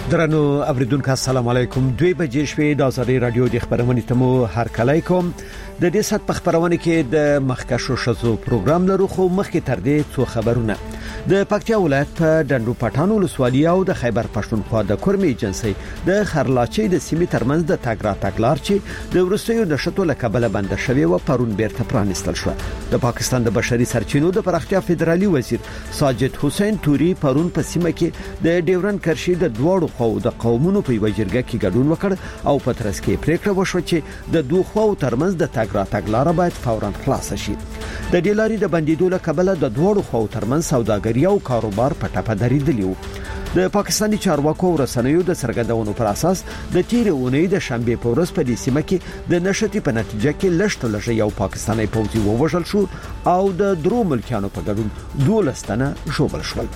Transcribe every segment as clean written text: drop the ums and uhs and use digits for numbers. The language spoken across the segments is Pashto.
درنو اوریدونکو السلام علیکم. 2 بجې شوې د آزادۍ رادیو د خبرونې تمو هر کله کوم د دې سات په خبرونه کې د مخکشو شزو پروګرام لرو خو مخکې تر دې څو خبرونه. د پکتیا ولایت په ډنډو پټان ولسوالۍ او د خیبر پښتونخوا د کورمي ایجنسي د خرلاچي د سیمې ترمنځ د تاګرا تاګلار چې د ورستیو د شتو لکبله بند شوی او پرون بیرته پرانستل شو. د پاکستان د بشري سرچینو د پراختیا فدرالي وزیر ساجد حسین توري پرون په سیمه کې د ډیورن کرشي د دوړو خو د قومونو په وجرګه کې ګډون وکړ او په ترڅ کې پریکړه وشو چې د دوه خو ترمنځ د تاګرا تاګلار باید فورا خلاص شي. د ډیلاري د بندیدو لکبله د دوړو خو ترمنځ سوداګري او کاروبار په ټاپه درېدلی و. د پاکستاني چارواکو رسنیو د سرګردونو پر اساس د تیر اونۍ د شنبه په ورځ په دې سیمه کې د نشټي په نتیجه کې لشت یو پاکستاني پوځي ووژل شو او د درو ملکیانو په ګډون 12 تنه ژوبل شول.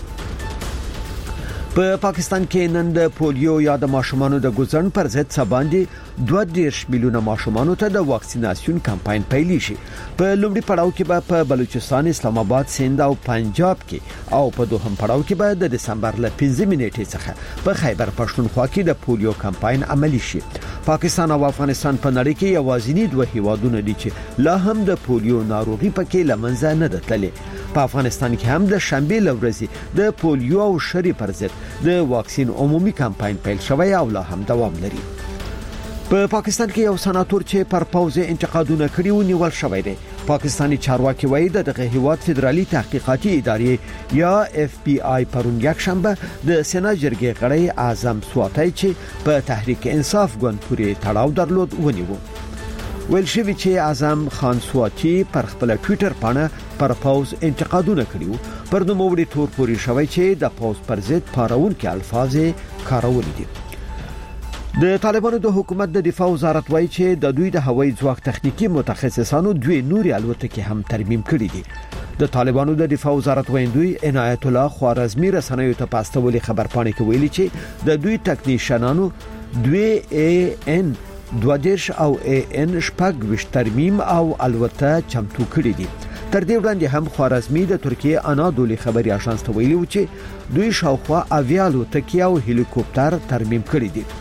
په پاکستان کې نن د پولیو یا د ماشومانو د ګوزن پر ضد سباندې 2.5 میلیونه ماشومانو ته د واکسیناسیون کمپاین پیل شي. په لومړي پړاو کې به په بلوچستان، اسلام آباد، سند او پنجاب کې او په دوهم پړاو کې به د دسمبر ل 15 نیټې څخه په خیبر پښتونخوا کې د پولیو کمپاین عملی شي. پاکستان او افغانستان په نړۍ کې یوازینی دوه هیوادونه دي چې لا هم د پولیو ناروغي پکې لمنځه نه ده تللې. په افغانستان کې هم د شنبه لورځي د پولیو او شری پر ضد د واکسین عمومي کمپاین پیل شوی او لا هم دوام لري. په پاکستان کې یو سناتور چې پر پوز انتقادونه کړي و نیول شوی دی. پاکستانی چارواکي وایي د دغه هیواد فدرالي تحقیقاتي ادارې یا اف بی آی پرون یک شنبه د سنا جرګې غړی اعظم سواتای چې په تحریک انصاف ګوند پورې تړاو درلود ونیو. ویل شوی چې اعظم خان سواتی پر خپل ټوئیټر باندې پر پوز انتقادونه کړیو. پر نوموړي تور پوری شوی چې د پوز پر ضد پارون کې الفاظ کارول دي. د طالبانو د حکومت د دفاع وزارت وایي چې د دوی د هوایي ځواک تخنیکی متخصصانو دوی نوري الوتکې هم ترمیم کړې دي. د طالبانو د دفاع وزارت ویندوی عنایت الله خوارزمی رسنیو ته پاستولي خبرپاڼې کې ویلي چې د دوی ټکنیشنانو 2AN 22 او AN شپږ وش ترمیم او الوته چمتو کړې دي. تر دې وړاندې هم خوارزمی د ترکیه انادولي خبري اژانس ته ویلي و چې دوی شاوخوا اویالو تکیا او هلیکوپټر ترمیم کړی دي.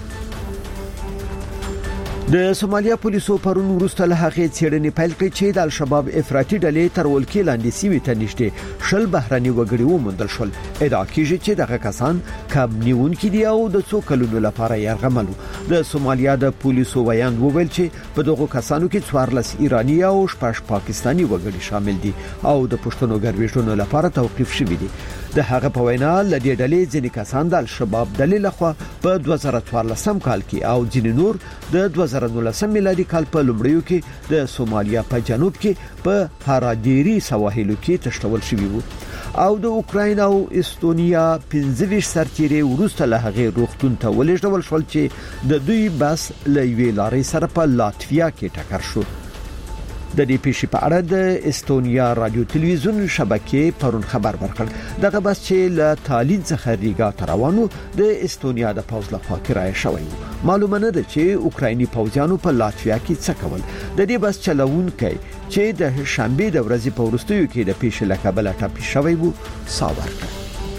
د سومالیا پولیسو پرون وروسته له هغه څېړنې پیل کړې چې د الشباب افراطي ډلې تر ولکې لاندې سیمې ته نږدې شل بهرني وګړي وموندل شول. ادعا کیږي چې دغه کسان کب نیونکي دي او د څو کلونو لپاره یرغملو. د سومالیا د پولیسو ویاند وویل چې په دغه کسانو کې 14 ایرانی او 6 پاکستانی وګړي شامل دي او د پښتنو ګرویشتونو لپاره توقيف شوي دي. د هغه په وینا لدې ډلې ځینې کسان د الشباب ډلې لخوا په 2014 کال کې او ځینې نور د 2019 میلادي کال په لومړیو کې د سومالیا په جنوب کې په هاراديري سواحلو کې تشتول شوي وو. او د اوکراین او استونیا 15 سرتیري ورسته له هغه روختون ته ولېږدول شول چې د دوی بس له ویلاري سره په لاتویا کې ټکر شو. د دې پیښې په اړه د استونیا رادیو تلویزیون شبکې پرون خبر ورکړ. دغه بس چې له تالین څخه ریګا ته روانو د استونیا د پوز لخوا کرایه شوی و. معلومه نه ده چې اوکرایني پوځیانو په لاتویا کې څه کول. د دې بس چلوونکی چې د شنبه د ورځې په وروستیو کې د پیښې لکبله ټاپي شوی و ساور کړ.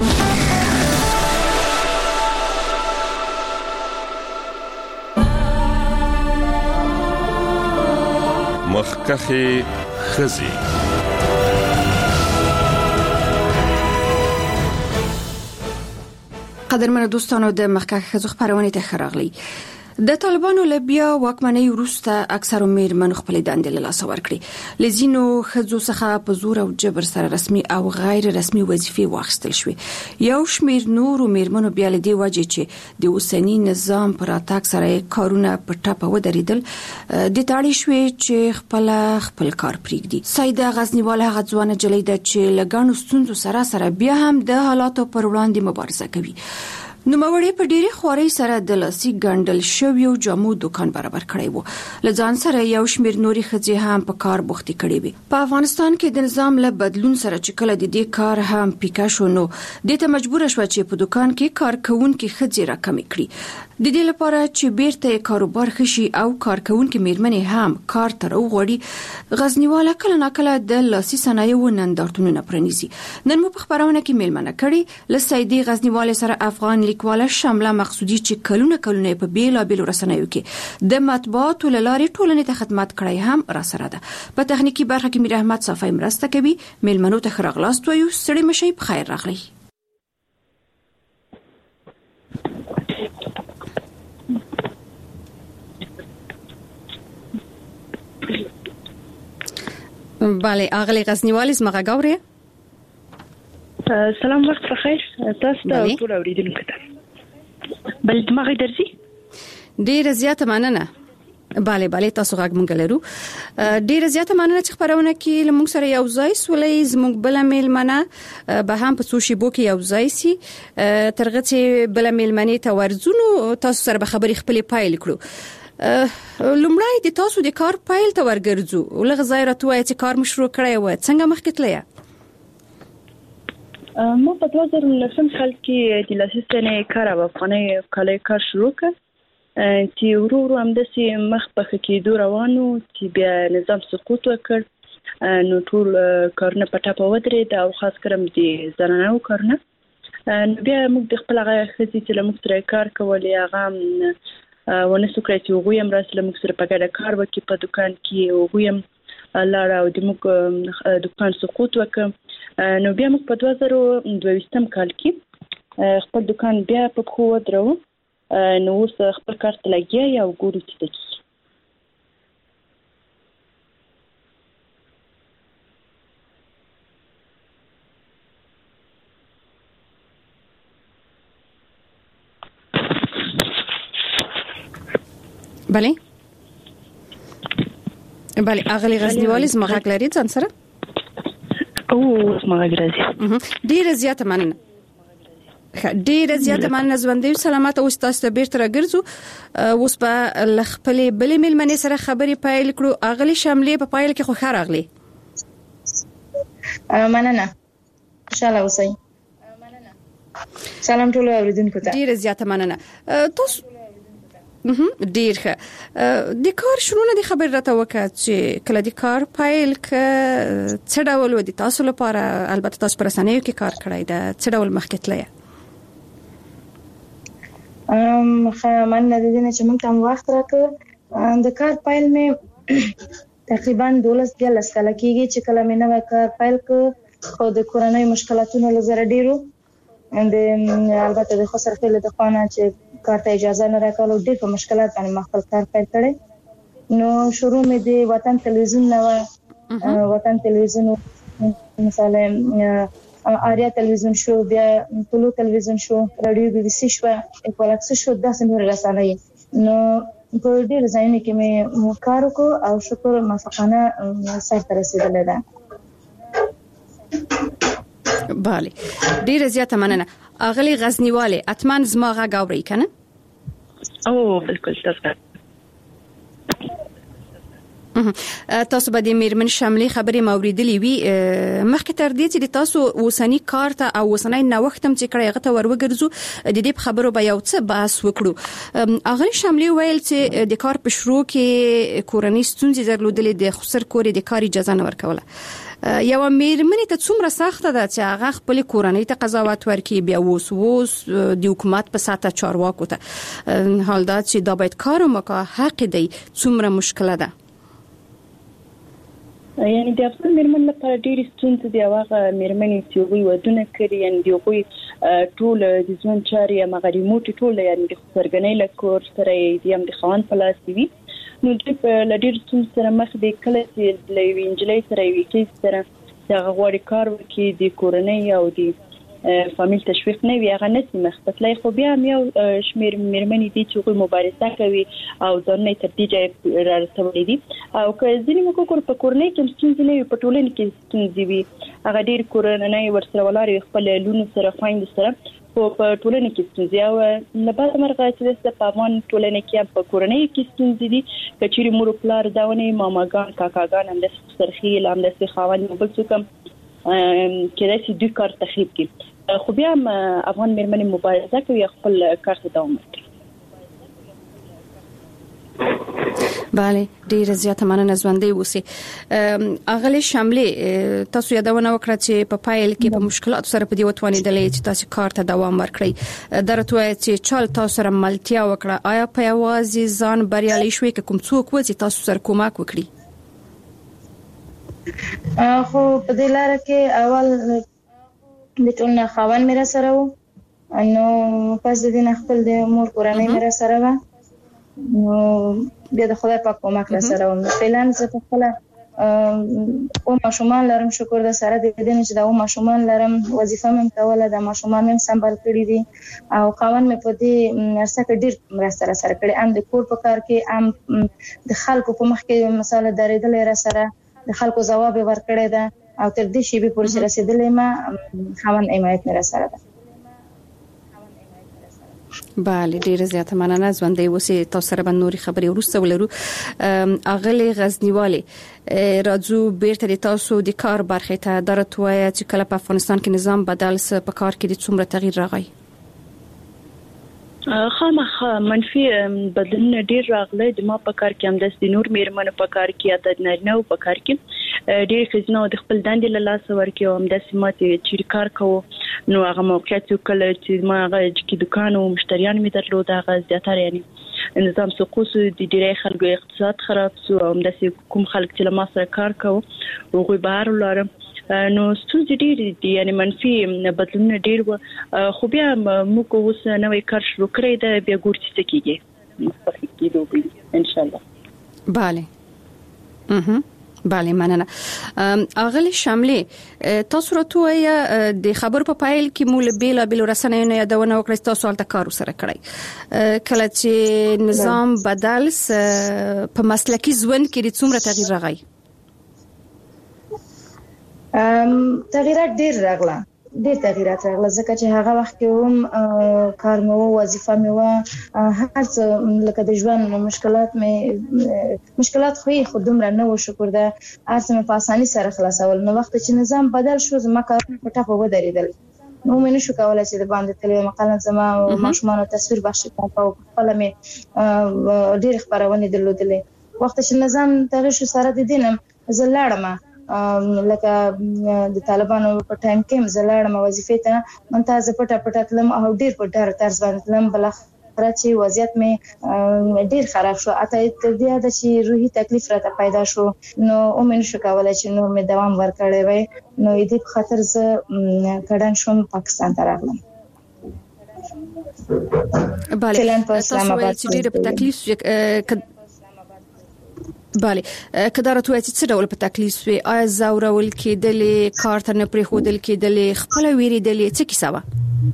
مخکخي خزي قدرمن دوستانو د مخکخ خزو خبرونه ته خراغلي. د طالبانو لبیا واکمنۍ وروسته اکثر میرمن خپل دندې له لاس ورکړي. لزینو خزو څخه په زور او جبر سره رسمي او غیر رسمي وظیفې واخیستل شوې. یو شمیر نور میرمنو بیا له دې وجه چې د اوسنی نظام پر اتاک سره کارونه په ټاپه ودرېدل د تاړي شوې چې خپل کار پریږدي. سیده غزنیواله هغه ځوانه جلۍ ده چې لګانو ستونزو سره بیا هم د حالاتو پر وړاندې مبارزه کوي. نوموړی په ډېری خوارۍ سره د لاسي ګنډل شویو جامو دکان برابر کړی وو. لځان سره یو شمیر نوري خځې هم په کار بوختي کړي وي. په افغانستان کې د نظام له بدلون سره چې کله د دې کار هم پیکا شو نو د ته مجبور شو چې په دکان کې کارکونکو خځې راکمې کړي. د دې لپاره چې بیرته کاروبار خشي او کارکونکو میرمنې هم کار تر وغوړي غزنیواله کله ناکله د لاسي صنایعو نندارتونونه پرنيسي. نن مو په خبرونه کې میلمنه کړي لسیدي غزنیواله سره افغان لیکواله شامله مقصودی چې کلونه په بیلابیلو رسنیو کې د مطبوعاتو له لارې ټولنې ته خدمت کړی هم را سره ده. په تخنیکی برخه کې میر احمد صافی مرسته کوي. میلمنو ته ښه راغلاست وایو. ستړي مشئ، په خیر راغلی. بله، اغلی غزنیوالی زما غاوري. سلام، وخت بخیر. تاسو ته ټول اوریدونکو ته بل دماغي درځي. ډیر زیاته مننه. بله تاسو غږ مونږ لرو. ډیر زیاته مننه چې خبرونه کې لمونږ سره یو ځای سولې زموږ بل میلمنه به هم په څو شیبو کې یو ځای سي. ترغه چې بل میلمنه ته ورزونو تاسو سره به خبرې خپلې پایل کړو. لومړی د تاسو د کار پایل ته ورګرځو. ولغه ځای راته چې کار مشروع کړی و څنګه مخکې تللی؟ ما په 2019 کال کې د لاسي سنې کار او افغاني کالي کار شروع کړ چې ورو همداسې مخ په کېدو روانو چې بیا نظام سقوط وکړ. نو ټول کارونه په ټاپه ودرېد او خاص کړم د زنانو کارونه. بیا موږ د خپل هغه ښځې چې له موږ سره کار کولې هغه ونه سوکړی چې هغوی هم راسله موږ سره په ګډه کار وکړي په دکان کې. هغوی هم لاړه او د موږ دکان سقوط وکړ. نو بیا موږ په 2022 کال کې خپل دکان بیا په پښو ودرو. نو اوس خپل کار ته لګیا یو ګورو چې څه کیږي. بله اغلی غزنیوالی زما غږ لري ځان سره؟ زما غږ راځي. ډیره زیاته مننه. ډیره زیاته مننه. ژوندۍ سلامت اوس تاسو ته بیرته راګرځو. اوس په خپلې بلې میلمنې سره خبرې پیل کړو. اغلی شاملې په پایل کې خو ښه راغلی. مننه. خوشاله اوسئ. سلام ټول اوریدونکو ته. ډیره زیاته مننه. تاسو ډیر ښه د کار شروع نه خبر راته وکړه چې کله د کار پایل ک څه ډول و د تاسو لپاره؟ البته تاسو پر رسنیو کې کار کړی دا څه ډول مخکې تللی؟ من د دې نه چې موږ ته وخت راکړ د کار پایل مې تقریبا 12 کاله کېږي چې کله مې نوی کار پایل کړ. خو د کورنۍ مشکلاتونو لزر ډیرو البته د خسر خپل د خانه چې کار ته اجازه نه راکولو ډېر په مشکلات باندې خپل کار پیل کړی. نو شروع مې د وطن تلویزیون نه وطن تلویزیون مثلا آریا تلویزیون شو، بیا طلوع تلویزیون شو، رادیو بی بی سی شو، اکوالکس شو، داسې نور رسنۍ. نو په ډېر ځایونو کې مې کار وکړ او شکر موفقانه سرته رسیدلی ده. بله ډیره زیاته مننه. اغلی غزنیوالی اتمن زما غږ اورئ کنه؟ بالکل تاسو تاسو به د میرمن شاملې خبرې موریدلې وي. مخکې تر دې چې تاسو اوسنی کار ته او اوسنی نوښت هم چې کړی هغه ته ورګرځو د دې خبرو به یو څه بحث وکړو. اغلی شاملې ویل چې د کار په شروع کې کورنۍ ستونزې درلودلې، د خسر کورې د کار اجازه نه ورکوله. یو میرمنې ته څومره سخته ده چې هغه خپل کورنۍ ته قضاوت ورکړي. بیا اوس د حکومت په ساته چارواکو ته حال دا چې دا باید کار وکړي حق دی څومره مشکله ده؟ یعنی د افغان میرمن لپاره ډېرې ستونزې دي. هغه میرمنې چې هغوی ودونه کړي، یعنی د هغوی ټول د ژوند چارې هماغه ریموټ ټول یعنی د خسرګنۍ له کور سره یې هم د خاوند په لاس وي. نو دوی په ډېرو ستونزو سره مخ دي. کله چې له یوې نجلۍ سره یوې ښځې سره چې هغه غواړي کار وکړي د کورنۍ او د فامیل تشویق نه وي هغه نشي مخ ته تللی. خو بیا هم یو شمېر میرمنې دي چې هغوی مبارزه کوي او ځانونه تر دې ځایه رارسولی دي. او که ځینې موږ وګورو په کورنۍ کې هم ستونزې نه وي، په ټولنه کې ستونزې وي. هغه ډېر کورنۍ ورسره ولاړې وي خپل لونو سره خویندو سره، خو په ټولنه کې ستونزې او له بعده مرغه چې په افغان ټولنه کې هم په کورنۍ کې ستونزې دي. که چېرې مور پلار دا ونې ماماګان کاکاګان همداسې خسرخیل همداسې خاوند یو بل څوک هم کېدای شي دوی کار تخریب کړي. خو بیا هم افغان میرمنې مبارزه کوي خپل کار ته دوام ورکړي. bale ډیر زیاته مننه ژوندۍ اوسئ. اغلی شاملې تاسو یادونه وکړه چې په پایل کې په مشکلات سره په دی وتوانیدلې چې تاسو کار ته دوام ورکړئ. درته وایي چې چل تاسو سره ملتیا وکړه، آیا په یوازې ځان بریالي شوي که کوم څوک و چې تاسو سره کومک وکړي؟ خو په دې لار کې اول د ټول خاوند مې سره و، نو پس د دې خپل د مور کورنۍ مې سره و، نو بیا د خدای پاک کومک را سره و. فعلا زه په خپل او ماشومان لرم، شکر د سره د دې چې دا او ماشومان لرم، وظیفه مې کوله، د ماشومان مې سمبال کړی دي او خاوند مې په دې ارسه کې ډیر مرسته سره کړی، ام د کور په کار کې، ام د خلکو په مخ کې مثلا درېدل را سره د خلکو جواب ورکړی دا او تر دې شی به پورې رسیدلې ما خاوند حمایت مې را سره ده. بله ډیر زیاته مننه ژوندۍ اوسئ. تاسو سره به نوري خبرې ورسته ولرو. اغلی غزنیواله راځو بیرته د تاسو د کار برخه ته. درته وایي چې کله په افغانستان کې نظام بدل س په کار کې د څومره تغییر راغی؟ خامخ منفي بدلون ډیر راغلی. د ما په کار کې هم د نور میرمنو په کار کې یا د نارینه په کار کې ډیر خزنه د خپل دندې له لاس ورکې او هم د سمات چې کار کوو، نو هغه موقعیت کله چې ما هغه چې دکان او مشتریان می درلود هغه زیاتره یعنی نظام سقوط د ډیری خلکو اقتصاد خراب سو او هم د کوم خلک چې له ما سره کار کوو هغه بهر ولرم، نو ستونزې ډېر دي یعنی منفي بدلونونه ډېر و. خو بیا موږ اوس نوې کار شروع کړی دی، بیا ګورو چې څه کېږي مستقیم کېدو به ان شاء الله. بله بله مننه. اغلی شاملې تاسو راته وایي د خبرو په پایل کې مول بیل رسنیو نه یادونه وکړئ تاسو الته کار سره کړی، کله چې نظام بدل په مسلکي ژوند کې د څومره تغییر راغی؟ تغییرات ډیر راغله، ډیر تغییرات راغله ځکه چې هغه وخت کې هم کار مو وظیفه مې و، هر څه لکه د ژوند مشکلات خو دومره نه و، شکر ده هر څه مې په اسانۍ سره خلاصول. نو وخت چې نظام بدل شو زما کارونه په ټاپه ودرېدل، نو مې نشو کولای چې د باندې تلوي مقاله زما ماشومانو تصویر بخښي په خپل مې ډیر خبرونه درلودلې. وخت چې نظام تغیر شو سره د دینم زلاړم لکه د طالبانو په ټایم کې زلاړم وظیفه ته منتظر پټه تلم او ډیر په ډار طرز باندې تلم، بل راځي وضعیت مې ډیر خراب شو، اته تر دې چې روحي تکلیف راته پیدا شو، نو اومن شو کولای چې نور مې دوام ورکړی وای، نو دې په خاطر زه کډن شوم پاکستان ته راغلم. بله تاسو وایي چې ډیر په تکلیف بله کدارت وایي چې څه ډول په تکلیف وي؟ آیا زاورول کېدلې، کار ته نه پرېښودل کېدلې، خپل ویریدلې، څه کیسه وه؟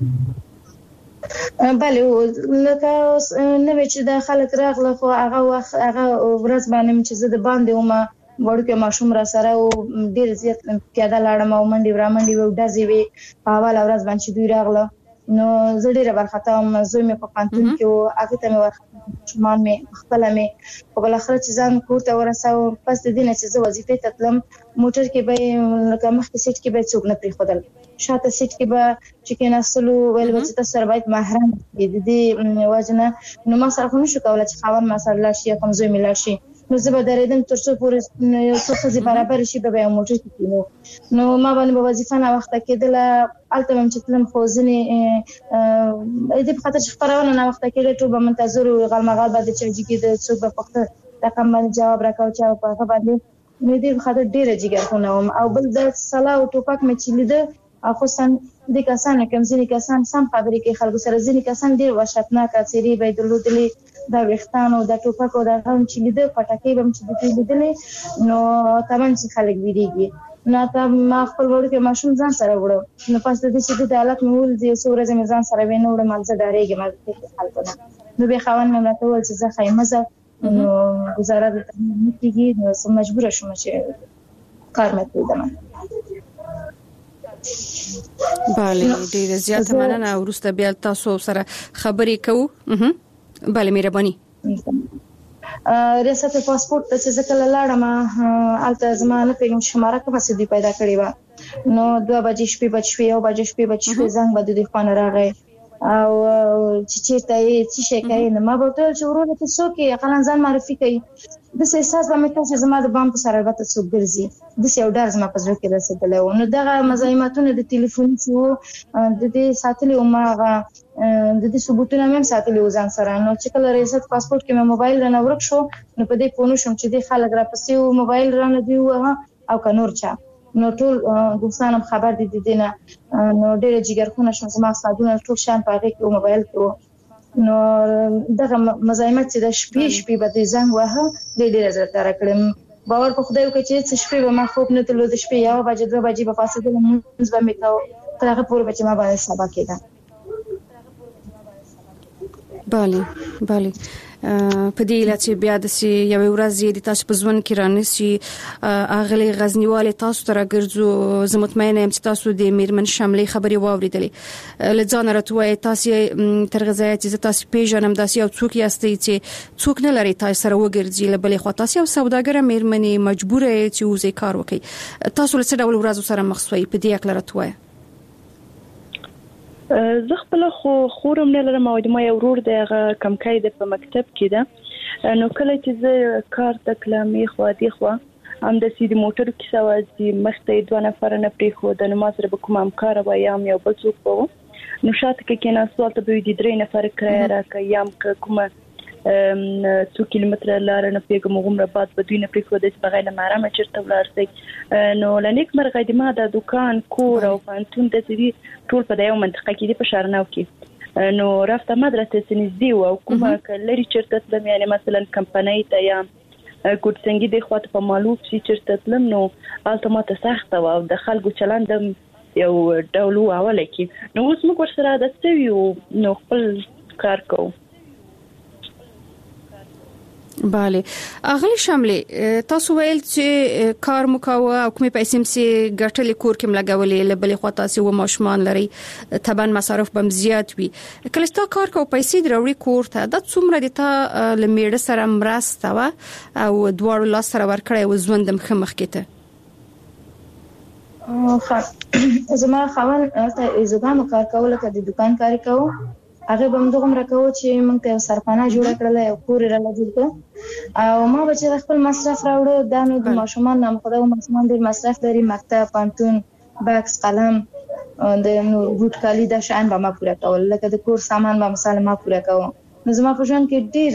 بله لکه نوې چې د خلک راغله خو هغه وخت هغه ورځ باندې چې زه د باندې ومه وړوکی ماشوم را سره او ډېر زیات پیاده لاړم او منډې ورامنډې وې او ډزې وې په اوله ورځ باندې چې دوی راغله، نو زه ډېره وارخطا وم. زوی مې په پوهنتون کې و، هغې ته مې وارخطا ماشومان مې خپله مې په بالاخره چې ځان کور ته ورسوم. پس د دې نه چې زه وظیفې ته تلم موټر کې به لکه مخکې سیټ کې به څوک نه پرېښودل، شاته سیټ کې به چې کېناستلو ویل به چې تاسو سره باید محرم وي، د دې وجه نه نو ما سره خو نشو کولی چې خاوند ما سره لاړ شي یا کوم زوی مې لاړ شي، نو زه به درېدم تر څو پورې یو څو ښځې برابر شي به یو موټر کې کېنو، نو ما باندې به وظیفه ناوخته کېدله. هلته به م چې تلم خو ځینې دې په خاطر چې خپرونه ناوخته کېدله ټول به منتظر وو، غالمغال به د چرجي کېده، څوک به پوښتنه رقم باندې جواب راکاو چا په هغه باندې، نو دې په خاطر ډېره جګرخونه وم. او بل د سلا او ټوپک مې چې لیده خصوصا د کسانو کوم ځینې کسان سم خبرې کوي خلکو سره، ځینې کسان ډېر وحشتناکه څېرې به یې درلودلې، دا ویښتان او دا ټوپک او دا هم چې لیده پټکۍ به م چې دوی لیدلې، نو طبعا چې خلک ویرېږي. نو ته ما خپل وړوکی ماشوم ځان سره وړم، نو پس د دې چې د حالت مې ولید یو څو ورځې مې ځان سره وینه وړم، زه ډارېږم خلکو نه، نو بیا خاوند مې راته وویل چې زه خیمه ځه، نو ګزاره دلته نه کېږي، نو زه مجبوره شوم چې کار مې پرېږدم. بله ډېره زیاته مننه. وروسته بیا تاسو سره خبرې کوو. بله مهرباني. ریاست پاسپورت ته چې زه کله لاړم هلته زما نه پوهېږم شماره کومه څه دوی پیدا کړې وه، نو 2 بجې شپې بچ شوې، 1 بجې شپې بچ شوې، زنګ به د دوی خوا نه راغی، او چې چیرته یې څه شي کوي نو ما به ټول چې ورور ته څوک یې اقلا ځان معرفي کوي د احساس به مې کړ چې زما د بام په سره البته څوک ګرځي د یو ډار زما په زړه کې رسېدلی و. نو دغه مزاحمتونه د ټلیفون چې وو د دې ساتلي وم هغه د دې ثبوتونه مې هم ساتلي وو ځان سره. نو چې کله ریاست پاسپورت کې مې موبایل رانه ورک شو نو په دې پوه نه شوم چې دې خلک راپسې وو موبایل رانه دی ووهه او که نور چا. نو ټول دوستان هم خبر دي د دې نه. نو ډېره جګرخونه شوم زما استادونه ټول شیان په هغې کې وو موبایل کې وو. نو دغه مزاحمت چې د شپې به د زنګ واهه ډېره زړه کړم. باور په خدای وکړه چې څه شپې به ما خوب نه تلو د شپې 1 بجې 2 بجې به پاسېدلم لمونځ به مې کوه تر هغه پورې به چې ما باندې سبا کېده. بله په دې اله چې بیا د یو ورځ د تاسو په ژوند کې رانیسي اغلی غزنیواله تاسو تر ګرځو زه مطمئنه یم چې تاسو د میرمن شملې خبري واوریدلې لځان راتوي تاسو تر غزای چې تاسو پیژنم داسې یو څوک یاستئ چې څوک نه لري تاسو سره وګرځي لبلې خو تاسو یو سوداګر میرمنې مجبوره چې وزې کار وکړي تاسو له څه ډول ورځو سره مخ شوي په دې اکل راتوي. زه خپل خورم نه لرم او د ما یو ورور دی هغه کمکای د په مکتب کې ده. نو کله چې زه کار تکلمې خو دی خو هم د سیدی موټر کې سوازي مخته 2 نفر نه پرې خو د ما سره به کوم همکار و یا یو بل څوک وو. نو شاته کې کېنه سوال ته به د 3 نفر کرایه راکې یم کومه 2 کیلومتر لار نه پیګم غومره بعد په دوی نه پرې خو د بغیر مرامه چرته ولرسي. نو لنیک مرغه د ما د دکان کور او پانتون د دې ټول په یو منطقه کې د پشارناو کې. نو رافته مدرسې سنځدي او کومه لري چرته تلم یعنی مثلا کمپنۍ ته یا کوټسنګي د خواته په معلوم شي چرته تلم نو الټماته سخت او د خلکو چلند یو ډول اوله کې. نو اوس موږ سره د سویو نو خپل کار کوو. بله اغلی شملې تاسو ویل چې کار مکاوه او کومې پیسې مسي ګټلې کور کې ملګولې لبلې خو تاسو و ماشومان لري طبعا مصارف بم زیات وي کله چې کار کو پیسې دروړي کور ته د څومره د تا لمیړه سره مرسته وا او دوړ لاس سره ور کړی و ژوندم خمخ کېته. زما خاون ته زګام کار کول ته د دکان کار کوو هغه به موږ هم راکو چې موږ ته سرپانا جوړ کړل او کور را لږه او ما به چې خپل مصرف راوړو دا نو د ماشومان نام خدای ماشومان ډیر مصرف لري مکتب پانتون باکس قلم د نو بوت کالی د شان به ما پوره کول لکه د کور سامان به مثلا ما پوره کوم. نو زما په ژوند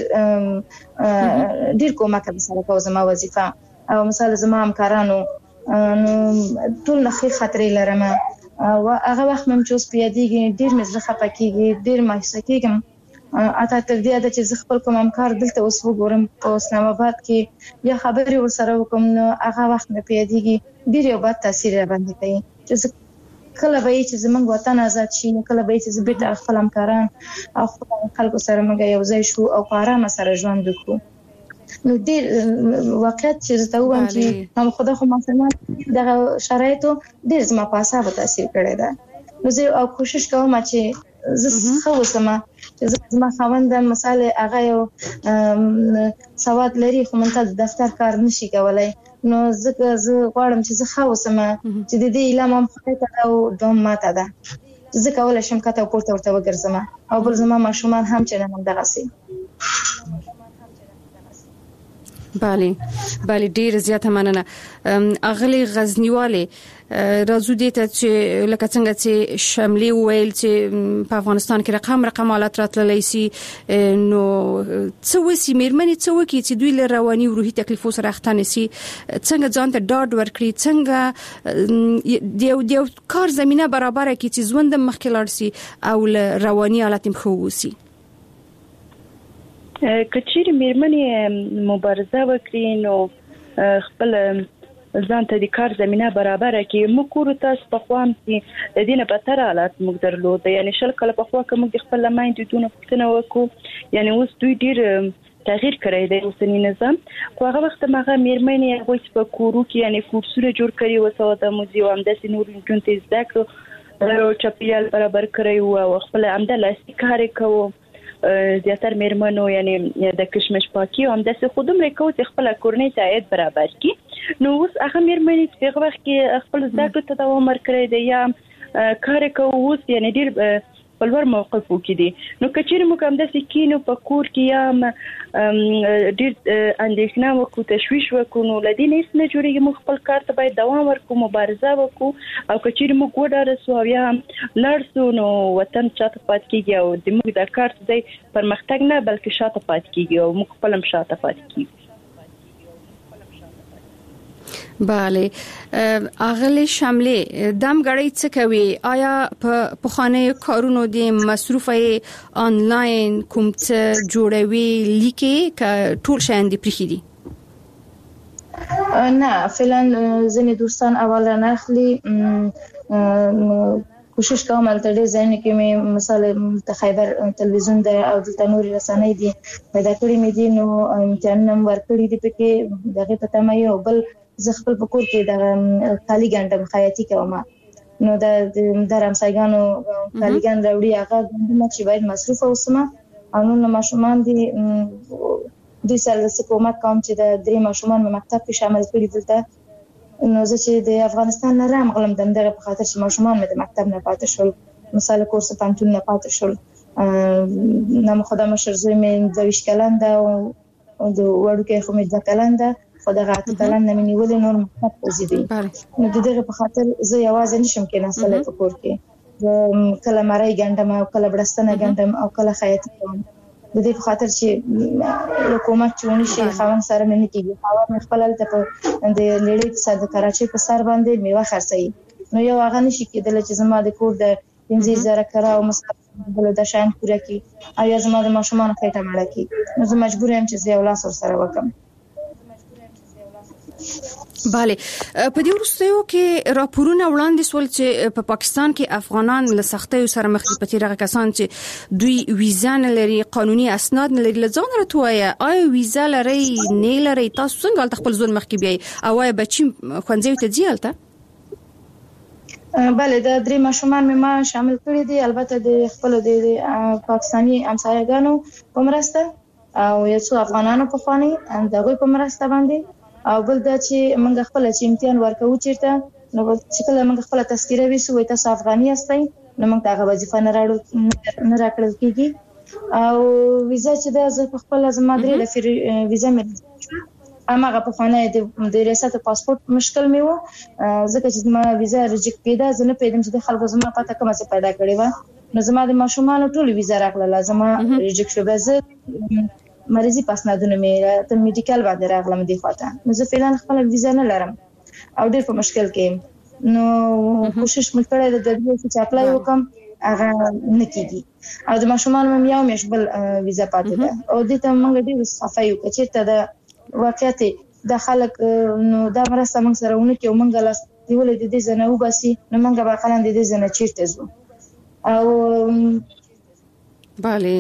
کې ډیر کومک به سره کوم زما وظیفه او مثلا زما همکارانو ټول نه خطرې لرم او هغه وخت مم چې اوس پیادېږي ډیر مزه خپکیږي ډیر مایوسه کېږم اته تر دې چې زه خپل کوم کار دلته اوس وګورم په اسلام آباد کې یا خبري ورسره وکم نو هغه وخت مې پیادېږي ډیر یو بد تاثیر باندې کوي چې کله به چې زمونږ وطن آزاد شي کله به چې بیرته خپل همکاران او خلکو سره موږ یو ځای شو او په آرام سره ژوند وکړو. نو ډیر وخت چې زه وایم چې هم خدای خو مثلا دغه شرایطو ډیر زما په حساب تاثیر کړی دی. نو زه او کوشش کوم چې زه خو سم چې زما خوند مثلا هغه یو سواد لري خو منته د دفتر کار نشي کولای. نو زه غواړم چې زه خو سم چې د دې علم هم خپله او دوم ماته ده زه کولای شم کته پورته ورته وګرځم او بل زما ماشومان هم چې نن دغه سي. بله ډیر زیاته مننه اغلی غزنیواله راځو دې ته چې لکه څنګه چې شملې ویل چې په افغانستان کې رقم حالات راتللی سي نو څه وسی میرمنې څه وکي چې دوی له رواني او روحي تکلیفو سره اخته نشي څنګه ځان ته ډاډ ورکړي څنګه دیو کار زمينه برابر کړي چې ژوند مخکې لاړ شي او له رواني حالت مخ ووسی. کچېری میرمنې مبارزه وکړي نو خپل ځان ته د کار زمينه برابر کړي. موږ کور تاسو په خوام چې د دینه په تر حالت موږ درلود یعنی شل کله په خوا کوم خپل مایند دونه پښتنه وکړو یعنی اوس دوی ډیر تغییر کړی دی اوسنی نظام خو هغه وخت ماغه میرمنې هغه په کورو کې یعنی کورسونه جوړ کړي وسو د موزیوم د سینور انټونټ زده کړو چاپیال برابر کړی او خپل عمده لاسي کار کوو زیاتر میرمنو یعنی د کشمش پاکي او د خودم ریکو چې خپل کورنۍ ته عاید برابر کی. نو اوس هغه میرمنې په هغه وخت کې خپل زده کړو ته دوام ورکړی دی یا کار کوي اوس یعنی ډیر خپلور موقف وکړي. نو کچېر مو کوم د سکینو په کور کې یا ډېر اندېښنه وکړو تشويش وکړو نو لدی نه اسنه جوړیږي موږ خپل کار ته باید دوام ورکړو مبارزه وکړو او کچېر مو ګوډه رسو یا لړسو نو وطن چاته پات کیږي او د موږ د کار ته پرمختګ نه بلکې شاته پات کیږي او موږ خپل هم شاته پات کیږي. بله اغلی شاملې دم غړی څه کوي آیا په خانه کارونو د مصرفه آنلاین کوم څه جوړوي لیکي ک ټول شاند پرخي دي؟ نه فعلا ځنې دوستان اول نه اخلي کوشش کوم تل دې ځین کې مې مثلا خیبر تلویزیون د او د تنوري رسنۍ دي پیدا کړې مې دي نو امتحان نمبر کړی دي پکې دغه پته مې او بل زه خپل پکور کې د خالی ګندم خیاطي کوم نو د رمسایګانو خالی ګند راوړي هغه ګندم چې باید مصرف اوسمه او نو ماشومان دي د سره کومک کوم چې د درې ماشومان په مکتب کې شامل کړي دلته نو زه چې د افغانستان نه راغلم دغه په خاطر چې ماشومان مې د مکتب نه پاتې شول مثلا کورس پانتون نه پاتې شول نو خدامه شرزوی مې د 20 کلن ده او د وړو کې خو مې د کلن ده خدای غاټ کلن نه مې نیولې نور مکتب وزیدي نو دغه په خاطر زه یوازې نشم کې نسله په کور کې کله مړی ګندم او کله بړستنه ګندم او کله خیاطي کوم د دې په خاطر چې حکومت چونی شي خوان سره مې نه کیږي خاور مې خپل ته د لړۍ سره د کراچۍ په سر باندې میوه خرڅي نو یو هغه نشي کېدل چې زما د کور د 15000 کرا او مثلا د شان پوره کی او یا زما د ماشومان خېټه مړه کی نو زه مجبور یم چې زه ولا سره وکم. بله په دې وروستیو کې راپورونه وړاندې سول چې په پاکستان کې افغانان له سختیو سره مخ دي په تیرغه کسان چې دوی ویزا نه لري قانوني اسناد نه لري لځان راتوي آی ویزا لري نه لري تاسو څنګه خپل ځون مخ کې بي او بچی خوندې ته ځیالته؟ بله د درې ماشومان مې ما شامل کړی دي البته د خپل د پاکستاني همسایګانو په مرسته او یو څو افغانانو په خواني دغه په مرسته باندې او بل دا چې موږ خپل چې امتحان ورکو چیرته نو چې کله موږ خپل تذکره ویسو وای تاسو افغاني یاستئ نو موږ هغه وظیفه نه راکړل کیږي او ویزا چې د خپل زما درې د ویزا مې اماغه په خانه د ریاست پاسپورت مشکل مې وو ځکه چې زما ویزا ریجیکټ کېده زه نه پیدم چې د خلکو زما پته کومه څه پیدا کړې و نو زما د ماشومان ټول ویزا راکړل زما ریجیکټ شو به زه مریضي پاسنادونه مې ته میډیکل باندې راغلم دی خواته نو زه فعلا خپل ویزا نه لرم او ډېر په مشکل کې نو کوشش مې کړې د دې چې اپلای وکم هغه نکېږي او د ماشومان مې یو مېش بل ویزا پاتې ده او دې ته موږ ډېر صفای وکړو چې ته د واقعیت د خلک نو دا مرسته موږ سره ونه کې موږ لاس دیولې د دې زنه وباسي نو موږ به قلم د دې زنه چیرته زو او bale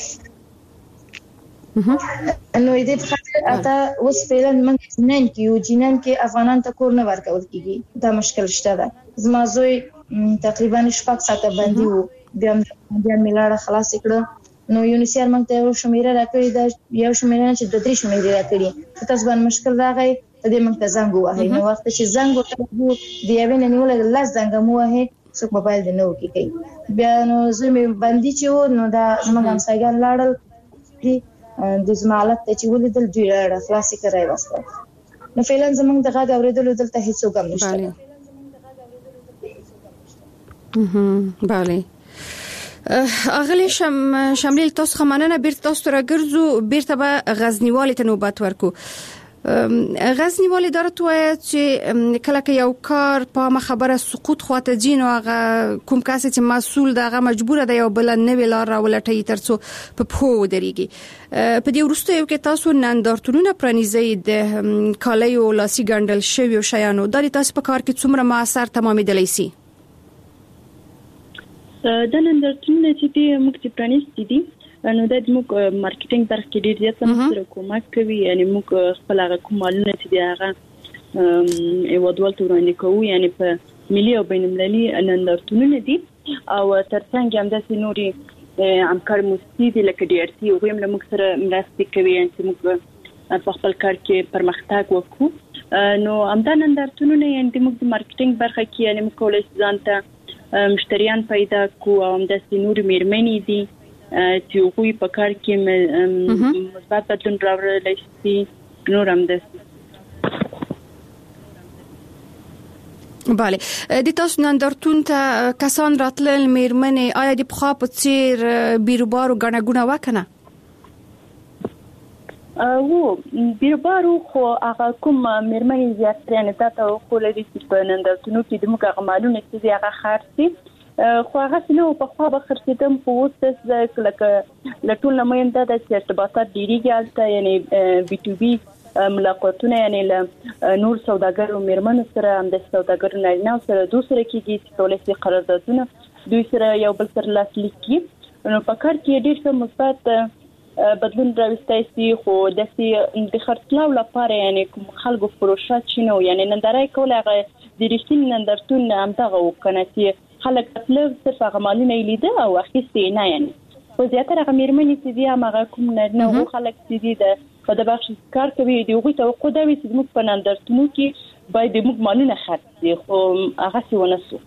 نو دې په خاطر اته اوس فعلا موږ جنن کې افغانان ته کور نه ورکول کیږي دا مشکل شته ده زما زوی تقریبا 6 ساعته باندې وو بیا ملاړه خلاص کړه نو یونیسيار موږ ته یو شمیره راکړی دا یو شمیره چې د 3 شمیره راکړي تاسو باندې مشکل راغی ته دې موږ ته زنګ وهي نو وخت چې زنګ وکړو دی یوه نه نیول لاس زنګ مو وهي څوک موبایل دې نو کې کوي بیا نو زمي باندې چې نو دا موږ هم سایګان لاړل د زمالت ته چې ولیدل دوی را خلاص کړای واسطه نو فعلا زمونږ دغه د اوریدلو دلته هیڅ وګم نشته. bale اغلی شامل تاسو خماننه بیرته تاسو راګرځو بیرته به غزنیوالي ته نوبت ورکو غزنیوالي درته وایي چې کله کې یو کار په خبره سقوط خواته جین او هغه کوم کس چې مسول دغه مجبور دی یو بل نه ویلار راولټي ترڅو په پخو دريږي په دې ورسته یو کې تاسو نندارتونونه پرانیزي د کالیو لاسي ګندل شوی شیانو د تاسو په کار کې څومره موثر تمامېدلی سي د نندارتونونه چې موږ چې پرانیستي دي نو د موږ مارکیټینګ برخه کې ډیر زیات سره کومک کوي یعنی موږ خپل هغه کومالونه چې هغه ودول وړاندې کوو یعنی په ملي او بین المللي نندارتونونه دي او ترڅنګ هم د نوري همکار مستدي لکه ډي ار سي او هم موږ سره مرسته کوي چې موږ په خپل کار کې پرمختګ وکړو نو همدا نندارتونونه یعنی موږ د مارکیټینګ برخه کې یعنی موږ کولای شو ځان ته مشتریان پیدا کو او د سینور میرمنې دي چې هغوی په کار کې مثبت بدلون راوړلی شي نور هم د بله د تاسو نندارتون ته کسان راتلل میرمنې آیا د پخوا په څیر بیروبارو غنه غونه وکنه او بیروبارو خو هغه کوم میرمنې زیاتره نه تاسو خو لري چې په نندارتونو کې د موږ غمالونه چې هغه خارسي خو هغه نو په خوا به خرڅیدم خو اوس لکه لټول نماینده د ارتباطات ډیریږي البته یعنی بي تو بي ملاقاتونه یعنی له نور سوداګرو میرمنو سره هم د سوداګرو نارینه سره دوی سره کېږي چې ټولې قراردادونه دوی سره یو بل سره لاسلیک کړي نو په کار کې ډېر څه مثبت بدلون راوستای شي خو د خرڅلاو لپاره یعنی کوم خلکو پروژه چینو یعنی نندارای کول هغه د رښتینی نندارتون همدغه وکنه چې خلک خپل صرف هغه مالونه لیده او اخیستي نه یعنی خو زیاتره هغه میرمنې چې دي هغه کوم نه خلک چې دي په د بخش کار کوي دی هغه توقع دا وي چې موږ په نندارتونو کې باید موږ مالونه خرڅي خو هغه څه ونسو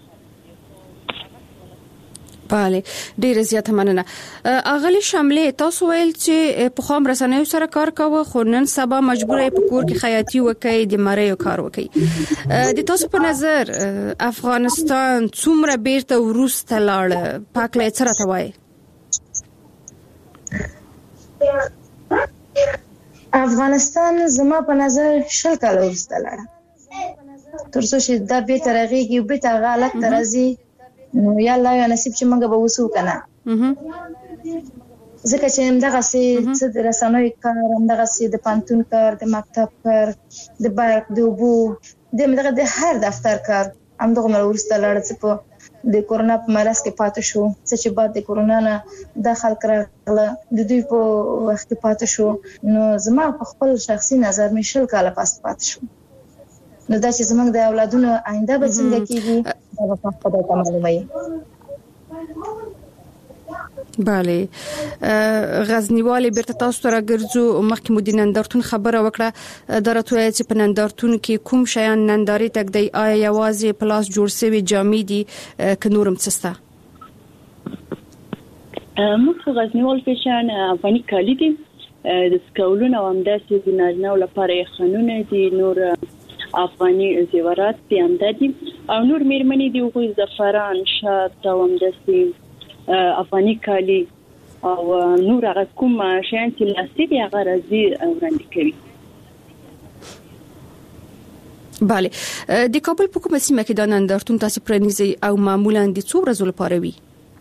بله ډیره زیاته مننه اغلی شاملې تاسو ویل چې په خام رسنیو سره کار کاوه خو نن سبا مجبور یې په کور کې خیاطي وکړي د مریو کار وکړي د تاسو په نظر افغانستان څومره بیرته وروسته لاړ پاکله څه راته وایي افغانستان زما په نظر 10 کال وروسته لاړ ترڅو چې دا به ترغیږي به تا غلط ترازی نو یا الله یا نصیب چې موږ به وسو کنه ځکه چې همدغه سي د رسنوي کار همدغه سي د پانتون کار د مکتب کار د بایق د وبو دغه د هر دفتر کار همدغه ورسته لاړ چې په د کورونا په مرز کې پاتې شو چې بعد د کورونا نه داخل کړل د دوی په وخت پاتې شو نو زما په خپل شخصي نظر مې 10 کال پاتې شو نو دا چې زمونږ د اولادونو آینده به څنګه کیږي دا په خپل معلومه بله غزنیوالی بیرته تاسو ته راګرځو مخکې مو د نندارتون خبره وکړه درته وایي چې په نندارتون کې کوم شیان ننداري تک دی آیا یوازې پلاس جوړ شوی جامې دي که نورم څه سته موږ غزنیوال فیشن افغاني کالي دي د سکولونو او همداسې د نارینه لپاره خانونه دي نور افغاني زیورات دي همدادي او نور میرمنې دي خو زعفران شات او همداسې افغاني کالي او نور هغه کوم شیان چې لاسي دي هغه راځي وړاندې کوي بله د کابل په کومه سیمه کې د نندارتون تاسو پرنيزي او معمولا د څو ورځې لپاره وي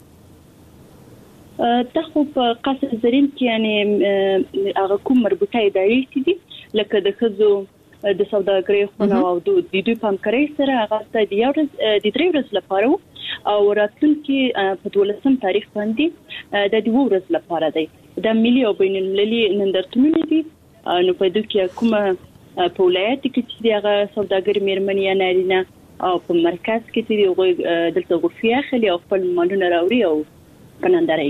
تاسو په قصر زرین کې یعنی هغه کوم مربوطه ادارې دي لکه د خزو د سوداګرۍ خونه او د دوی پامکرۍ سره هغه د 3 ورځې لپاره او راتلونکي په 12 تاریخ باندې د 2 ورځې لپاره دی د ملي او بین المللي نندارتونونه دي نو په دوی کې کومه په ولایت کې چې هغه سوداګر میرمنې یا نارینه او په مرکز کې چې دلته غوښیا خلی او خپل مالونه راوړي او پننداري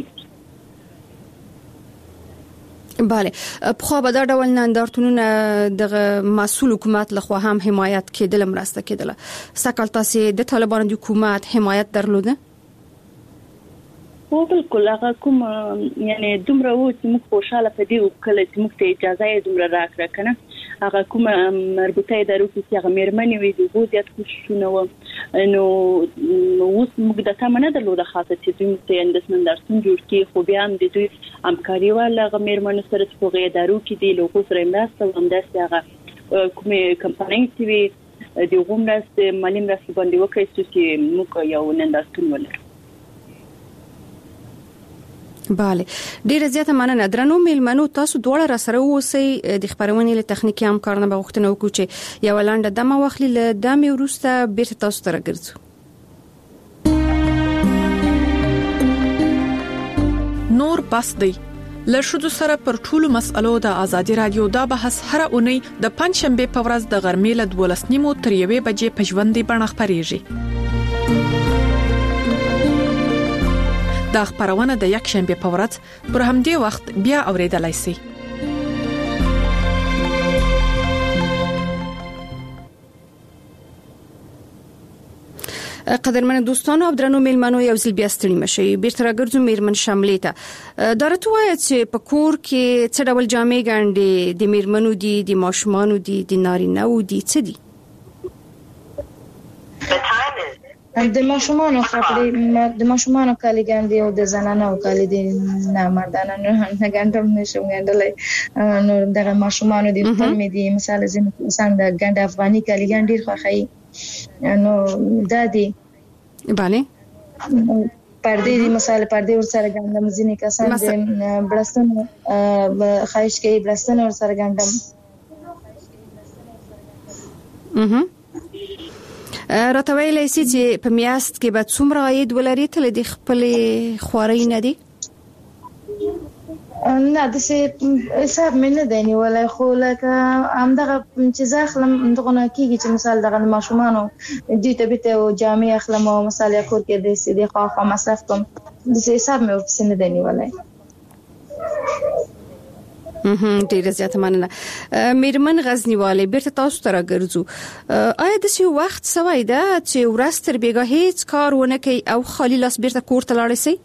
بله خو به دا ډول نندارتونونه د مسؤل حکومت لخوا هم حمایت کېدل مرسته کېدل سکهال تاسو د طالبانو د حکومت حمایت درلوده او بالکل هغه کوم یعنی دومره و چې موږ خوشاله پدې وکړل چې موږ ته اجازه یې دومره راکړه کنه هغه کوم مربوطه ادارو چې هغه میرمنې وي د وضعیت خوشونه و نو اوس موږ د تامنه درلوده خاصه چې دوی ته اندسمن درسون جوړ کې خو بیا هم د دوی همکاري ولا هغه میرمنې سره چې په ادارو کې دی لوګو سره مرسته ومداسته هغه کومه کمپنۍ چې د غومرست مالي مرسته باندې وکړي چې موږ یو نندارتون ولرو بله ډیره زیاته مننه درنو میلمنو تاسو دواړه را سره اوسئ د خبرونې له تخنیکی همکارانه بغوښتنه وکړو چې یو لاندې دمه واخلي له دمه وروسته بیرته تاسو ته راګرځو نور بس دی لشدو سره پر ټولو مسألو د ازادي رادیو دا بحث هر اونۍ د پنځشنبه په ورځ د غرمې له 12:30 تر 1 بجې په ژوندۍ بڼه خبريږي دا خبرونه د یک شنبه په ورځ پر همدې وخت بیا اوریدلای شئ قدرمن دوستانو او درنو میلمنو یو ځل بیا ستړي مشي بیرته راګرځو میرمن شاملې ته درته وایي چې په کور کې څه ډول جامې ګنډي د میرمنو دي د ماشومانو دي د نارینه‌و دي څه دي د ماشومانو خپلې د ماشومانو کالي ګنډي او د زنانو کالي دي نه مردانه نه ګنډم نشم ګنډلای نو دغه ماشومانو دي په مې دي مثال زین انسان د ګنډ افغاني کالي ګنډي خوخی نو دادی bale پردې دي مثال پردې ور سره ګنډم ځینې کسان د بلستان خایش کې بلستان ور سره ګنډم راته ویلې چې په میاشت کې به څومره عاید ولري تل د خپل خواري نه دي نه د څه حساب مې نه دی نیولای خو لکه همدغه چې ځخلم دغه نه کیږي چې مثال دغه ماشومانو دې ته به ته جامع اخلم او مثال یا کور کې د سې د خوا مصرف کوم د حساب مې ورڅ نه دی نیولای ډیره زیاته مننه میرمن غزنیواله بیرته تاسو ته راګرځو آیا د څه وخت سوي ده چې ورستر بیګه هیڅ کار ونه کوي او خالی لاس بیرته کور ته لاړ شي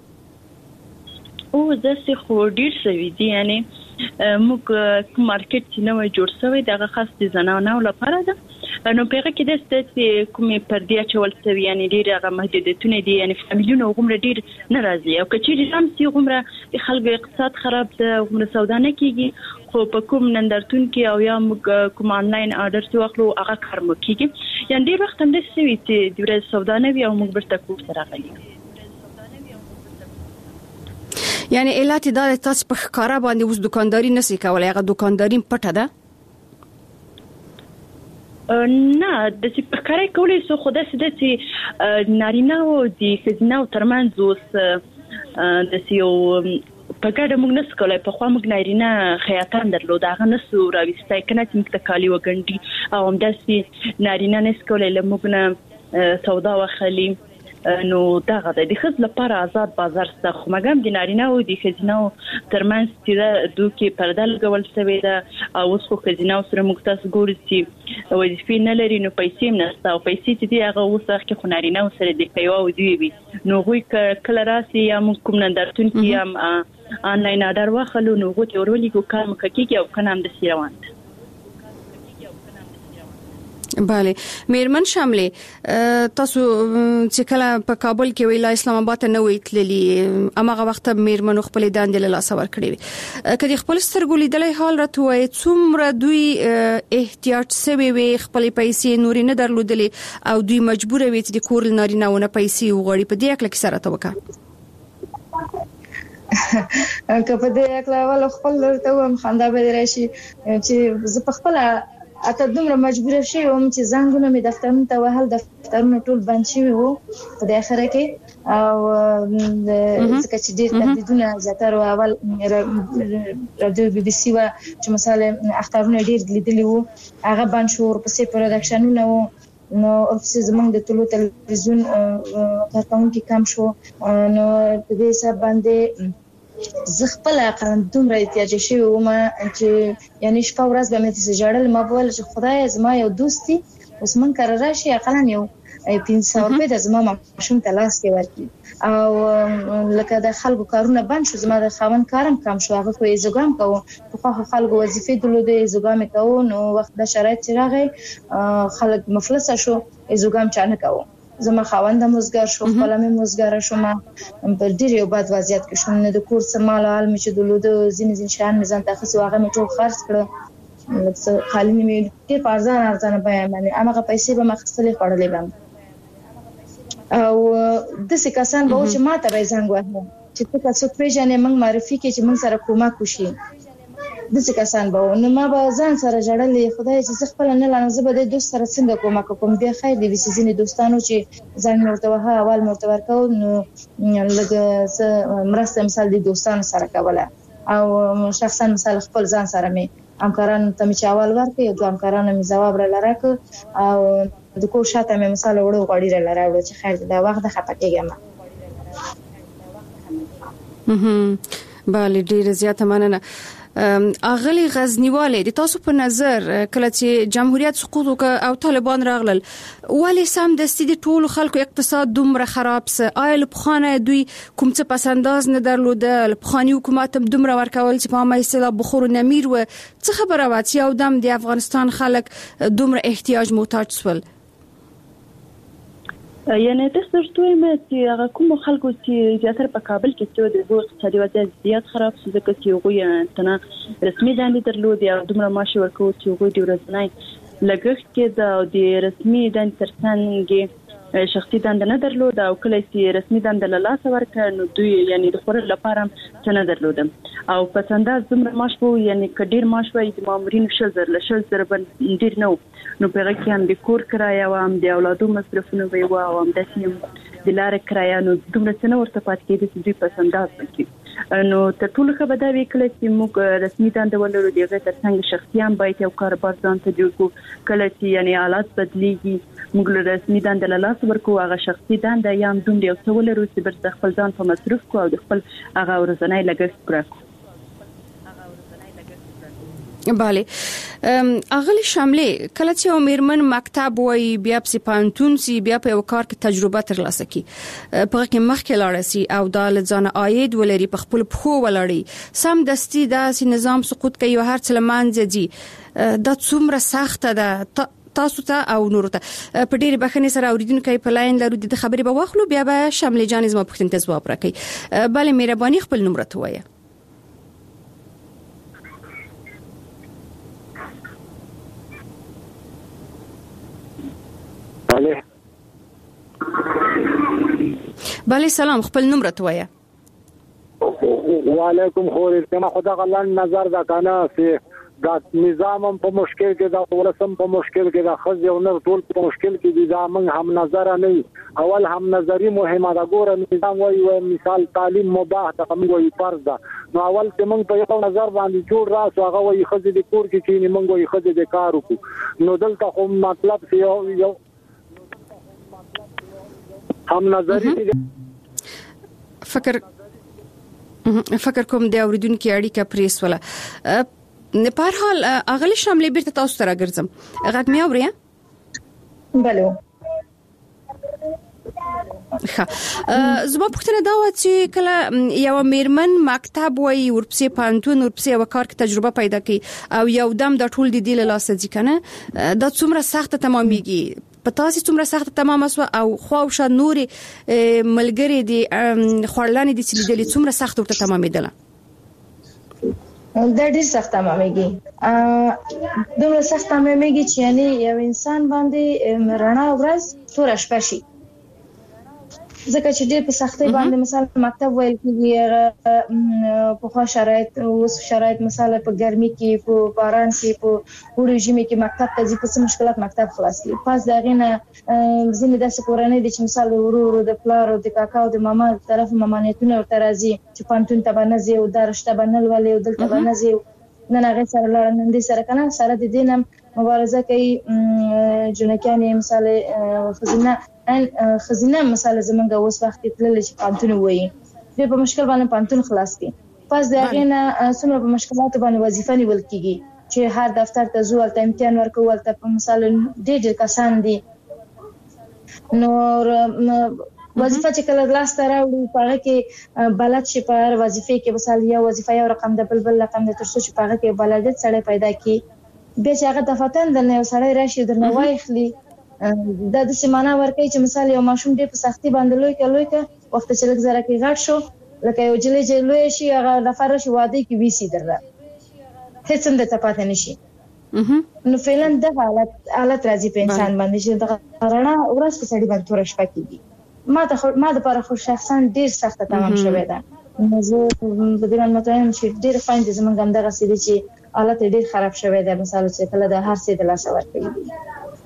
او داسې خو ډیر سوي دي یعنی موږ مارکیټ چې نو جوړ شوی دغه خاص دي زنانو لپاره ده نو پیغه کې د ستې کومې پردې چول سوي یعنی ډیر هغه محدودیتونه دي یعنی فامیلونو غومره ډیر ناراضي او کچې هم سي غومره د خلکو اقتصاد خراب ده غومره سودا نه کیږي خو په کوم نندرتون کې او یا موږ کوم آنلاین آرډر څو واخلو هغه کار مو کیږي یعنی ډیر وخت هم د سوي چې د ورځ سودا نه وي او موږ برته کوم سره غلي یعنی علت دا تاسو په ښکارا باندې اوس دکانداري نسی کولای هغه دکانداري پټه ده نه د څه په کار کولای سو خو د چې نارینه او د ښځینه ترمنځ اوس د سیو په ګډه موږ نس کولای په خو موږ نارینه خیاطان درلود هغه نسو راوستای کنه چې موږ ته کالی وګڼي او هم داسې نارینه نس کولای لموږ نه سودا وخلی نو دغه د ښځو لپاره آزاد بازار سته خو مګم د نارینه او د ښځینه ترمنځ چې دوی پرده لګول شوی ده او اوس خو ښځینه سره موږ تاسو ګورئ چې وظیفې نه لري نو پیسې هم نشته او پیسې چې دی هغه اوس وخت خو نارینه سره د پیوا او دی وي نو غوي کله راسي یا موږ کوم نندرتون کې هم آنلاین آرډر واخلو نو غوته ورولې کو کار مکه او کنه هم د سیروان bale میرمن شاملې تاسو چې کله په کابل کې ویلا اسلام آباد ته نه ویتللی اماغه وخت میرمن خپل داندې له لاس ور کړی کله خپل سترګو لیدلې حال راټوي څومره دوی احتیاط سوي وي خپل پیسې نوري نه درلودلې او دوی مجبور وي چې د کور نارینهونه پیسې وغوړي په دې اکل کې سره توکا کله دې اکل ول خپل ورته هم خندا به راشي چې زه په خپل اته دومره مجبور شوم چې زنګونه می دفترونو ته وهل دفترونه ټول بند شوي وو په د اخره کې او ځکه چې ډېر تهدیدونه زیاتره اول رادیو بي بي سي چې مثلا اخترونه ډېر لیدلي وو هغه بند شو ورپسې پروډکشنونه وو نو افسوس زمونږ د ټولو تلویزیون کارکونکو کم شو نو په دې حساب باندې زه خپل قلم دومره احتیاج شوی وم چې یعنی شپه ورځ به مې تاسو جوړل ما بول چې خدای زما یو دوستي اوس من کار راشي اقلا یو 500 روپے د زما ماشوم ته لاس کې ورکړي او لکه د خلکو کارونه بند شو زما د خاون کارم کم شو هغه کوی زګام کوو په خلکو وظیفې دلوده زګام کوو نو وخت د شرایط چې راغی خلک مفلس شو زګام چانه کوو زما خاوند موزګار شو خپل مې موزګار شوم په ډیر یو بد وضعیت کې شوم نه د کور سمال عالم چې دلوده زین شان مزان تاسو هغه مې ټول خرڅ کړ لکه خالي مې ډیر ارزان بیان باندې هغه پیسې به مخصلې خړلې بم او د څه کسان به چې ماته به زنګ وهه چې تاسو پیژنې موږ معرفي کې چې موږ سره کومه کوشي د څه کسان به نو ما به ځان سره جړلې خدای چې خپل نه لانه زه به د دوست سره څنګه کومه کوم دی خیر دی وسیزینې دوستانو چې ځان مرته وها اول مرته ورکو نو لکه مرسته مثال د دوستانو سره کوله او شخصا مثال خپل ځان سره مې همکاران ته مې چاوال ورکړ او همکارانو مې جواب را لراک او د کو شاته مې مثال وړو غړي را لراوړ چې خیر دا وخت د خپکېګم bale ډیره زیاته مننه اغلی غزنیواله د تاسو په نظر کله چې جمهوریت سقوط او طالبان راغلل ولی سم د ستې ټول خلکو اقتصاد دومره خراب سه آیل بخانه دوی کوم څه پسنداز نه درلود بخانی حکومت هم دومره ورکول چې په ما اصطلاح بخور نمیر و څه خبره و چې او دم د افغانستان خلک دومره احتیاج محتاج سول یعنی تاسو ورته چې هغه کوم خلکو چې زیاتره په کابل کې چې د اقتصادي وضعیت زیات خراب شو ځکه چې هغوی تنه رسمي دندې درلود یا دومره معاش ورکوي چې هغوی د ورځنی لګښت کې د رسمي دندې ترڅنګ شخصي دنده نه درلود او کله چې رسمي دنده له لاسه ورکړ نو دوی یعنی د خور لپاره څه نه درلود او په څنډه دومره معاش وو یعنی کډیر معاش وای د مامورینو شل زر باندې ډیر نو په هغه کې هم د کور کرایه او هم د اولادو مصرفونه وي او هم د سیم د لارې کرایه نو دومره څه نه ورته پات کېږي چې دوی په څنډه وکړي نو ته ټول خبره وی کله چې موږ رسمي دنده ولرو دغه ترڅنګ شخصیان باید یو کاروبار ځان ته جوړ کړو کله چې یعنی حالات بدلیږي موږ له رسمي دنده له لاس ورکو هغه شخصي دنده یا هم دومره یو څه ولرو چې بر خپل ځان په مصرف کو او د خپل هغه ورځنی لګښت پوره کړو بله اغلی شامله کله چې میرمن مکتب وای بیا په پانتون سی بیا په کار کې تجربه ترلاسه کی په کې مخکې لاړ سي او د ځان عاید ولري په خپل پخو ولړي سم دستي د نظام سقوط کوي او هر څه لمانځي دي د څومره سخت ده تاسو ته او نور ته په ډېر بخنه سره اوریدونکو په لاین لرو د خبرې به واخلو بیا به شامله جان زما پوښتنه ته جواب راکړي بله مهرباني خپل نمبر ته وایي بله سلام خپل نمبر ته وایي وعلیکم خیر کما خدا غلان نظر دا کنه چې دا نظام په مشکل کې دا ولسم په مشکل کې دا خځه او نر ټول په مشکل کې دي دا من هم نظر نه اول هم نظری مهمه دا ګوره نظام وایي مثال تعلیم مباح ده موږ وایي فرض ده نو اول چې موږ په یو نظر باندې جوړ راسو هغه وایي خځه د کور کې چې موږ وایي خځه د کار وکړو نو دلته خو مطلب یو هم نظری فکر کوم د اوریدونکو اړیکه پریس ولا په هر حال اغلی شامله بیرته تاسو سره ګرځم غږ مې اورئ بله زما پوښتنه دا و چې کله یو میرمن مکتب وای ورپسې پانتون ورپسې وکړ کې تجربه پیدا کړي او یو دم د ټول د دې لاسه ځي کنه دا څومره سخت تمامېږي په تاسو څومره سخت تمام اسو او خواوشه نوري ملګری دي خړلانې دي چې لیدلې څومره سخت ورته تمامېدله دا ډیر سخت تمامېږي دومره سخت تمامېږي چې یعنی یو انسان باندې رڼا ورځ تور شپه شي ځکه چې ډېر په سختۍ باندې مثلا مکتب ویل کېږي په خو شرایط اوس شرایط مثلا په ګرمي کې په باران کې په وړو ژمي کې مکتب ته ځي په څه مشکلات مکتب خلاص کی پس دا غینه ځینې داسې کورنۍ دي چې مثلا ورو د پلار او د کاکا او د ماما طرف مامانیتونه ورته راځي چې پانتون ته باندې زی او درشته باندې ولې او دلته باندې زی نه هغه سره لړ نن دي سره کنه سره د دینم مبارزه کوي جنکانې مثلا خزینه مثلا زمونږ اوس وخت تلل شي پانتون وایي د په مشکل باندې پانتون خلاص کی پس دا غینه څومره په مشکلات باندې وظیفه نیول کیږي چې هر دفتر ته زو ولته امتحان ورکول ته مثلا ډېر کسان دي نور وظیفه چې کله لاس ته راوړي پاره کې بلد شي په هر وظیفه کې مثلا یو وظیفه یو رقم د بل رقم د ترڅو چې پاره کې بلدت سره پیدا کی به چې هغه دفتر د نو سره راشي درنه وایخلی د سیمانه ورکې چې مثال یو ماشوم دې په سختي باندې لوي کې وخت چې لږ زره کې غټ شو لکه یو جلې لوي شي هغه لفر شي واده کې ویسي درره هیڅ هم د تپاتې نشي نو فعلا د حالت راځي په انسان باندې چې د رڼا ورځ په سړي باندې تور شپه کېږي ما د لپاره خو شخصا ډیر سخت تمام شوی ده نو زه په دې باندې متوجه چې ډیر فاین دي زمونږ هم دغه سړي چې حالت ډیر خراب شوی ده مثلا چې کله د هر څه د لاس ورکړي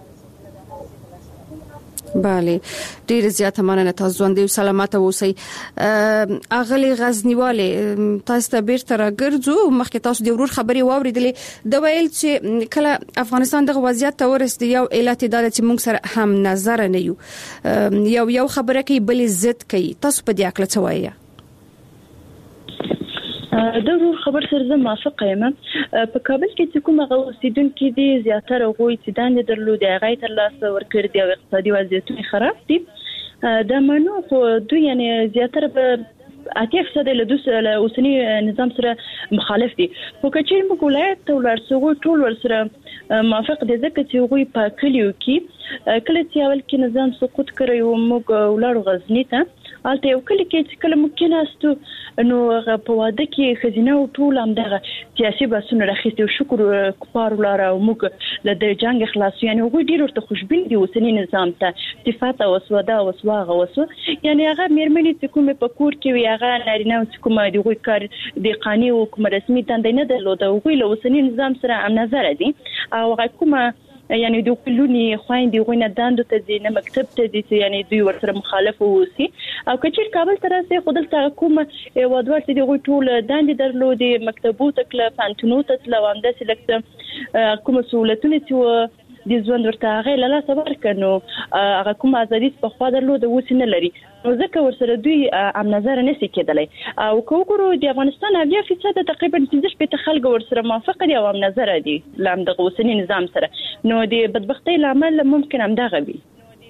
بله ډیر زیاته مننه تاسو ژوند او سلامت اوسئ اغلی غزنیواله تاسو ته بیرته راګرځو مخکې تاسو د ورور خبري واوریدلې د ویل چې کله افغانستان دغه وضعیت ته ورسېد یو علت دا چې موږ سره هم نظر نه یو خبره کوي بل عزت کوي تاسو په دې اړه څه وایي د ورور خبر سره زه موافقه یم. په کابل کې چې کومه اوسیدونکو دي زیاتره غوي چې دانې درلودي هغه تر لاس ورکړ دي او اقتصادي وضعیت خراب دي. د منو خو دوی یعنی زیاتره په 80% له اوسنی نظام سره مخالف دي. خو کچې موږ ولایت ته ورسېږو ټول ورسره موافق دي ځکه چې غوي په کلیو کې کله چې اول کې نظام سقوط کړی او موږ ولر غزنی ته البته یو کلی کې چې کله ممکن است نو په واده کې خزینه او ټول هم دغه سیاسي بحثونه راخېستي او شکر کفار ولاره او موږ له د جنگ خلاص یعنی وګړي ډیر ورته خوشبین دي اوسنی نظام ته صفات او سودا او سواغه وسو یعنی هغه مېرمنې چې کومه په کور کې وي هغه نارینه چې کومه د غوي کار د قانوني او کوم رسمي تندې نه درلوده وګړي له اوسنی نظام سره هم نظر دي او هغه کومه یعنی د کلونی خويندې غوینه داندو ته دي نه مکتب ته دي یعنی دوی ورسره مخالف ووسی او کچیر کابل ته راځي خودل ته کوم وادوار چې دوی ټول داندې درلودي مکتبو ته کله پانتونو ته تل وامده سلیکټ کوم سہولتونه چې د ژوند ورته هغه لاله صبر کنو هغه کوم ازادي په خوا درلوده وسینه لري نو ځکه ورسره دوی ام نظر نه سي کېدلای او کوګورو د افغانستان 80% تقریبا 15% خلک ورسره موافق دي او ام نظر دي لام د اوسنی نظام سره نو د بدبختی لامل ممکن هم دغه وي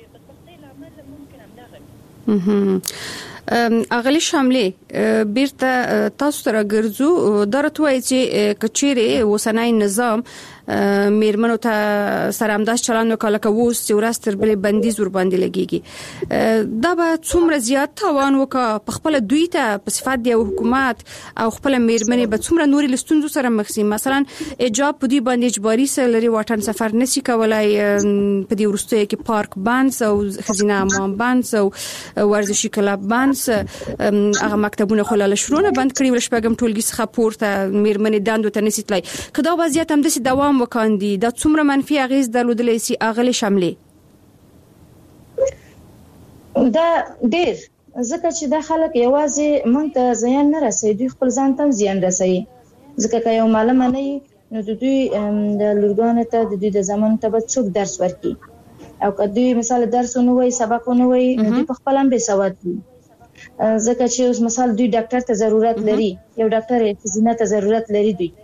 اغلی شاملې بیرته تاسو تر ګرځو درته وایي چې کچيري وسنای نظام میرمنو ته سره همداس چلند وکاله کووس چې ورستر بلې بندیز ور باندې لګيږي دا به څومره زیات توان وکا په خپل دوی ته په صفات دی حکومت او خپل میرمنې به څومره نوري لستونزو سره مخ شي مثلا اجاب په دې باندې اجباري سره واټن سفر نشي کولای په دې ورسته کې پارک بانس او خزینه امام بانس او ورزشي کلاب بانس هغه مکتبونه خلاله شرونه بند کړی ولشپګم ټولګي څخه پورته میرمنې داندو ته نشي تلای کدا وضعیت هم د دوام وکاندي دا څومره منفي اغیز درلودلی سي اغلی شاملې دا ډیر ځکه چې دا خلک یوازې مونږ ته زیان نه رسوي دوی خپل ځان ته زیان رسوي ځکه که یو معلم نه نو دوی د لورګانو ته د دوی د زمان ته به څوک درس ورکړي او که دوی مثال درس نه وای سبق نه وای دوی په خپل هم بے سواد دي ځکه چې اوس مثال دوی ډاکټر ته ضرورت لري یو ډاکټر خزینه ته ضرورت لري دوی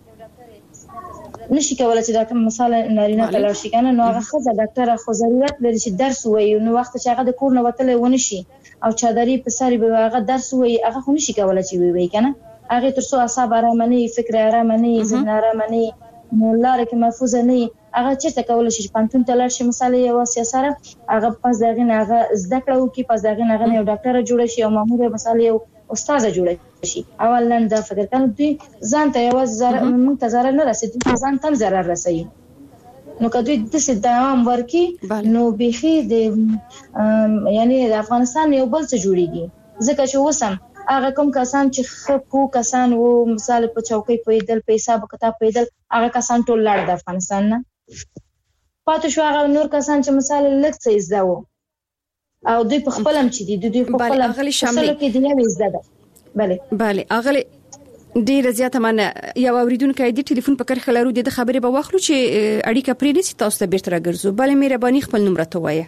نشي کولای چې دا مثال نارینه ته لاړ شي کنه نو هغه خزه ډاکټر خو ضرورت لري چې درس وایي نو وخت چې هغه د کور نه وتل ونه شي او چادرې په ساري به هغه درس وایي هغه خو نشي کولای چې وایي کنه هغه تر څو اعصاب آرام نه فکر آرام نه ذهن آرام نه نو لاره کې محفوظ نه هغه چې کولای شي پانتون ته لاړ شي مثال یو سیاسره هغه پس دغه هغه زده کړو کې پس دغه هغه یو ډاکټر جوړ شي او مامور مثال یو استاد جوړ شي اول نن دا فکر کنه دوی ځان ته یو زره منتظر نه رسیدي ځان ته zarar رسي نو کدوې د سدام ورکی نو بيخي د یعنی د افغانستان یو بل څه جوړیږي ځکه چې وسم هغه کوم کسان چې خپو کسان وو مثال په چوکۍ پیدل په حساب کتاب پیدل هغه کسان ټول لړ د افغانستان نه پاتې شو هغه نور کسان چې مثال لږ څه زده وو او دوی په خپل هم چې دوی په خپل اغلی شاملې کې دی یو زده بله اغلی ډیر زیاته من یو اوریدونکو د ټلیفون په کرخه لرو د خبرې به واخلو چې اړیکه پرې نسی تاسو ته بیرته راګرځو بل مهرباني خپل نمبر ته وایي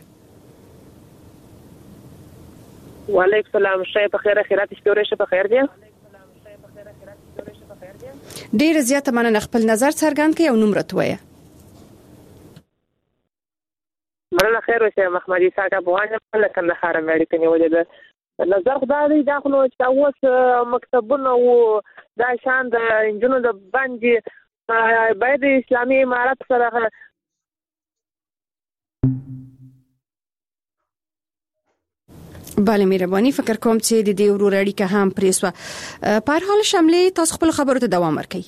وعلیکم السلام شای په خیر خیرات شپورې په خیر دی ډیر زیاته من خپل نظر څرګند کړي او نمبر ته وایي مرله خیر اوسه محمدي ساګه بوانه لکه نه خارم اړیکه نیولې ده نظر خدای دا خو چې اوس مکتبونه او دا شان د انجنونو د باندې باید اسلامي امارات سره بله مهرباني فکر کوم چې د دې ورور اړیکه هم پریسوه په هر حال شاملې تاسو خپل خبرو ته دوام ورکړئ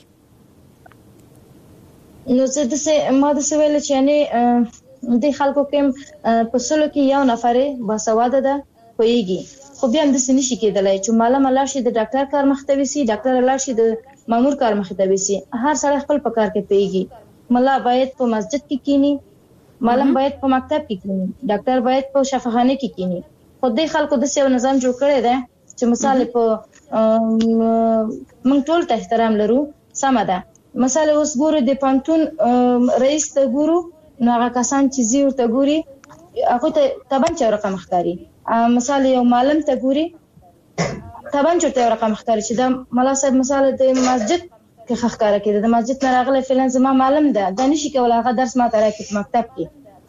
نو زه د ما د سوال چې نه د خلکو کې په سلو کې یو نفرې باسواده ده پويږي خو بیا هم د سني شي کېدلای چې معلم الله شي د ډاکټر کار مختوي سي ډاکټر الله شي د مامور کار مختوي سي هر سره خپل په کار کې پويږي ملا باید په مسجد کې کینی معلم باید په مکتب کې کینی ډاکټر باید په شفاخانه کې کینی خو د خلکو د سیو نظام جوړ کړی دی چې مثال په موږ ټول ته احترام لرو سم ده مثال اوس ګورو د پانتون رئیس ته ګورو نو هغه کسان چې زی ورته ګوري هغه ته تبان چا رقم ښکاری مثال یو معلم ته ګوري طبعا چورته رقم ښکاري چې د ملا صاحب مثال د مسجد کې ښکارا کېده د مسجد نه راغله فلان زما معلم ده د نشي کولای هغه درس ما ته راکړي په مکتب کې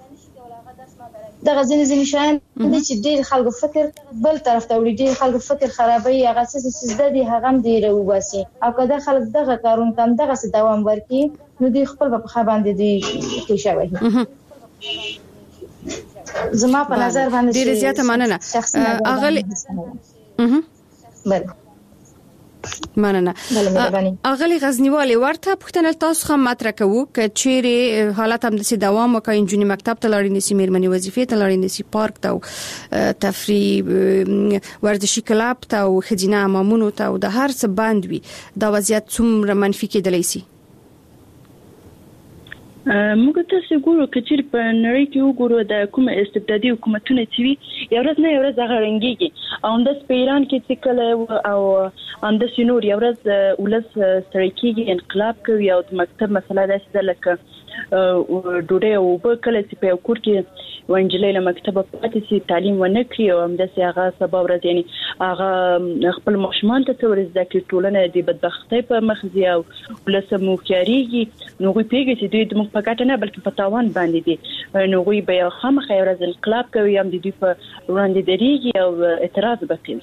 د غزنی شاین د چې ډېر خلکو فکر بل طرف ته وړي ډېر خلکو فکر خرابوي هغه څه چې د هغه هم ډېر وباسي او کله خلک دغه کارون کم دغه څه دوام ورکړي نو د خپل په خبر باندې دی کې شوی زما په نظر باندې ډېر زیاته مننه اغلی بله مننه اغلی غزنیوالي ورته پښتنه تاسو هم مطرح کوو چې چیرې حالت هم د دوام وکړي انجونی مکتب ته لاړې نسی میرمنې وظیفې ته لاړې نسی پارک ته تفریح ورزشي کلاب ته او خزینه امامونو ته او د هر څه باندې دا وضعیت څومره منفي کېدلی شي موږ تاسو ګورو کچیر په نړۍ کې وګورو د کوم استبدادي حکومتونه چې وي یو ورځ نه یو ورځ هغه رنګيږي او د ایران کې چې کله او د سينور یو ورځ ولس سره کېږي انقلاب کوي او د مکتب مسله ده چې لکه ډوډۍ او په کله چې په کور کې ونجلې له مکتب پاتې سي تعلیم ونه کړی او هم د هغه سبب ورځ یعنی هغه خپل مشمان ته ورز د ټولنه د بدبختی په مخزي او ولس موخیاريږي نو غوي پیګه چې دوی د مخ په ګټه نه بلکې په تاوان باندې دي نو غوي به خامخا ورځ انقلاب کوي هم د دوی په وړاندې درېږي او اعتراض وکړي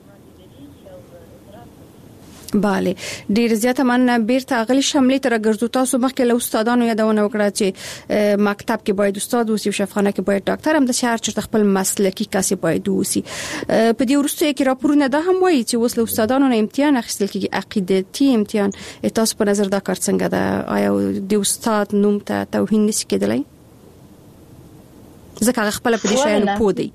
bale ډیر زیاته مننه بیرته اغلی شملې تر ګرځو تاسو مخکې له استادانو یادونه وکړه چې مکتب کې باید استاد اوسي او شفاخانه کې باید ډاکټر هم د شهر چې خپل مسلکی کسي باید اوسي په دې ورسته کې راپورونه ده هم وایي چې وسله استادانو نه امتحان اخیستل کېږي عقیدتي امتحان تاسو په نظر دا کار څنګه ده آیا د استاد نوم ته توهین نشي کېدلی ځکه خپل په دې شایانو پودي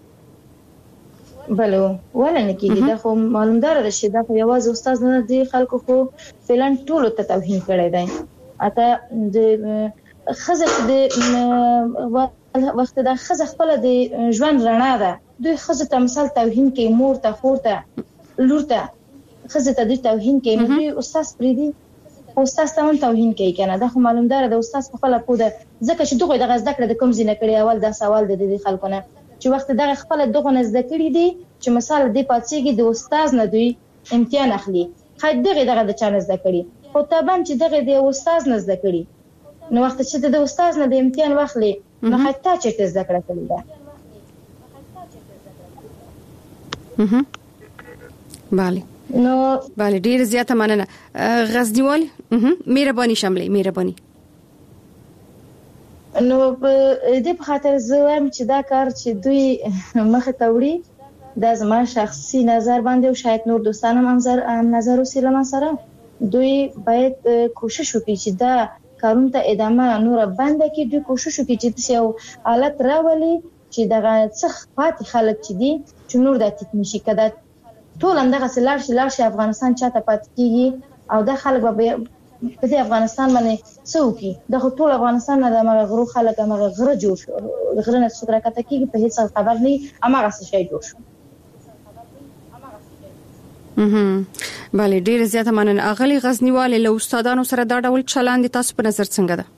بله ولا نه کېږي دا خو معلومدار ده چې دا خو یوازې استاد نه دی خلکو خو فعلا ټول ته توهین کړی دی اته د خزه د وخت د خزه خپل د ژوند رڼا ده دوی خزه ته مثال توهین کوي مور ته خور ته لور ته خزه ته د توهین کوي دوی استاد پریدي استاد ته هم توهین کوي کنه دا خو معلومدار ده استاد په خپل پوده ځکه چې دغه د غزد کړه د کوم ځینه کړي اول دا سوال د دې خلکو نه چې وخت دغه خپل دغه نزد کړی دي چې مثال دی پاتېږي د استاد نه دوی امتحان اخلي خای دغه د چا نزد کړي خو طبعا چې دغه د استاد نزد کړي نو وخت چې د استاد نه د امتحان واخلي نو حتی چې تزد کړه کړی دا bale نو bale ډیر زیاته مننه غزنیوال مهرباني شاملې مهرباني نو په دې په خاطر زه وایم چې دا کار چې دوی مخه توړي دا زما شخصي نظر باندې او شاید نور دوستانو هم نظر وسیله سره دوی باید کوشش وکړي چې دا کارون ته ادامه نور باندې کې دوی کوشش وکړي چې یو حالت راولي چې دغه څخ پاتې خلک چې دي چې نور د تکنیشي کده ټول همدغه سلار شي افغانستان چاته پاتې کیږي او دا خلک به په افغانستان باندې څوکي د ټول افغانستان نه د غرو خلک هغه غره جوړ شو غره نه څوک راکته کیږي په هیڅ خبر نه هغه څه شي جوړ شو bale ډیر زیاته مننه اغلی غزنیوالي له استادانو سره دا ډول چلند تاسو په نظر څنګه ده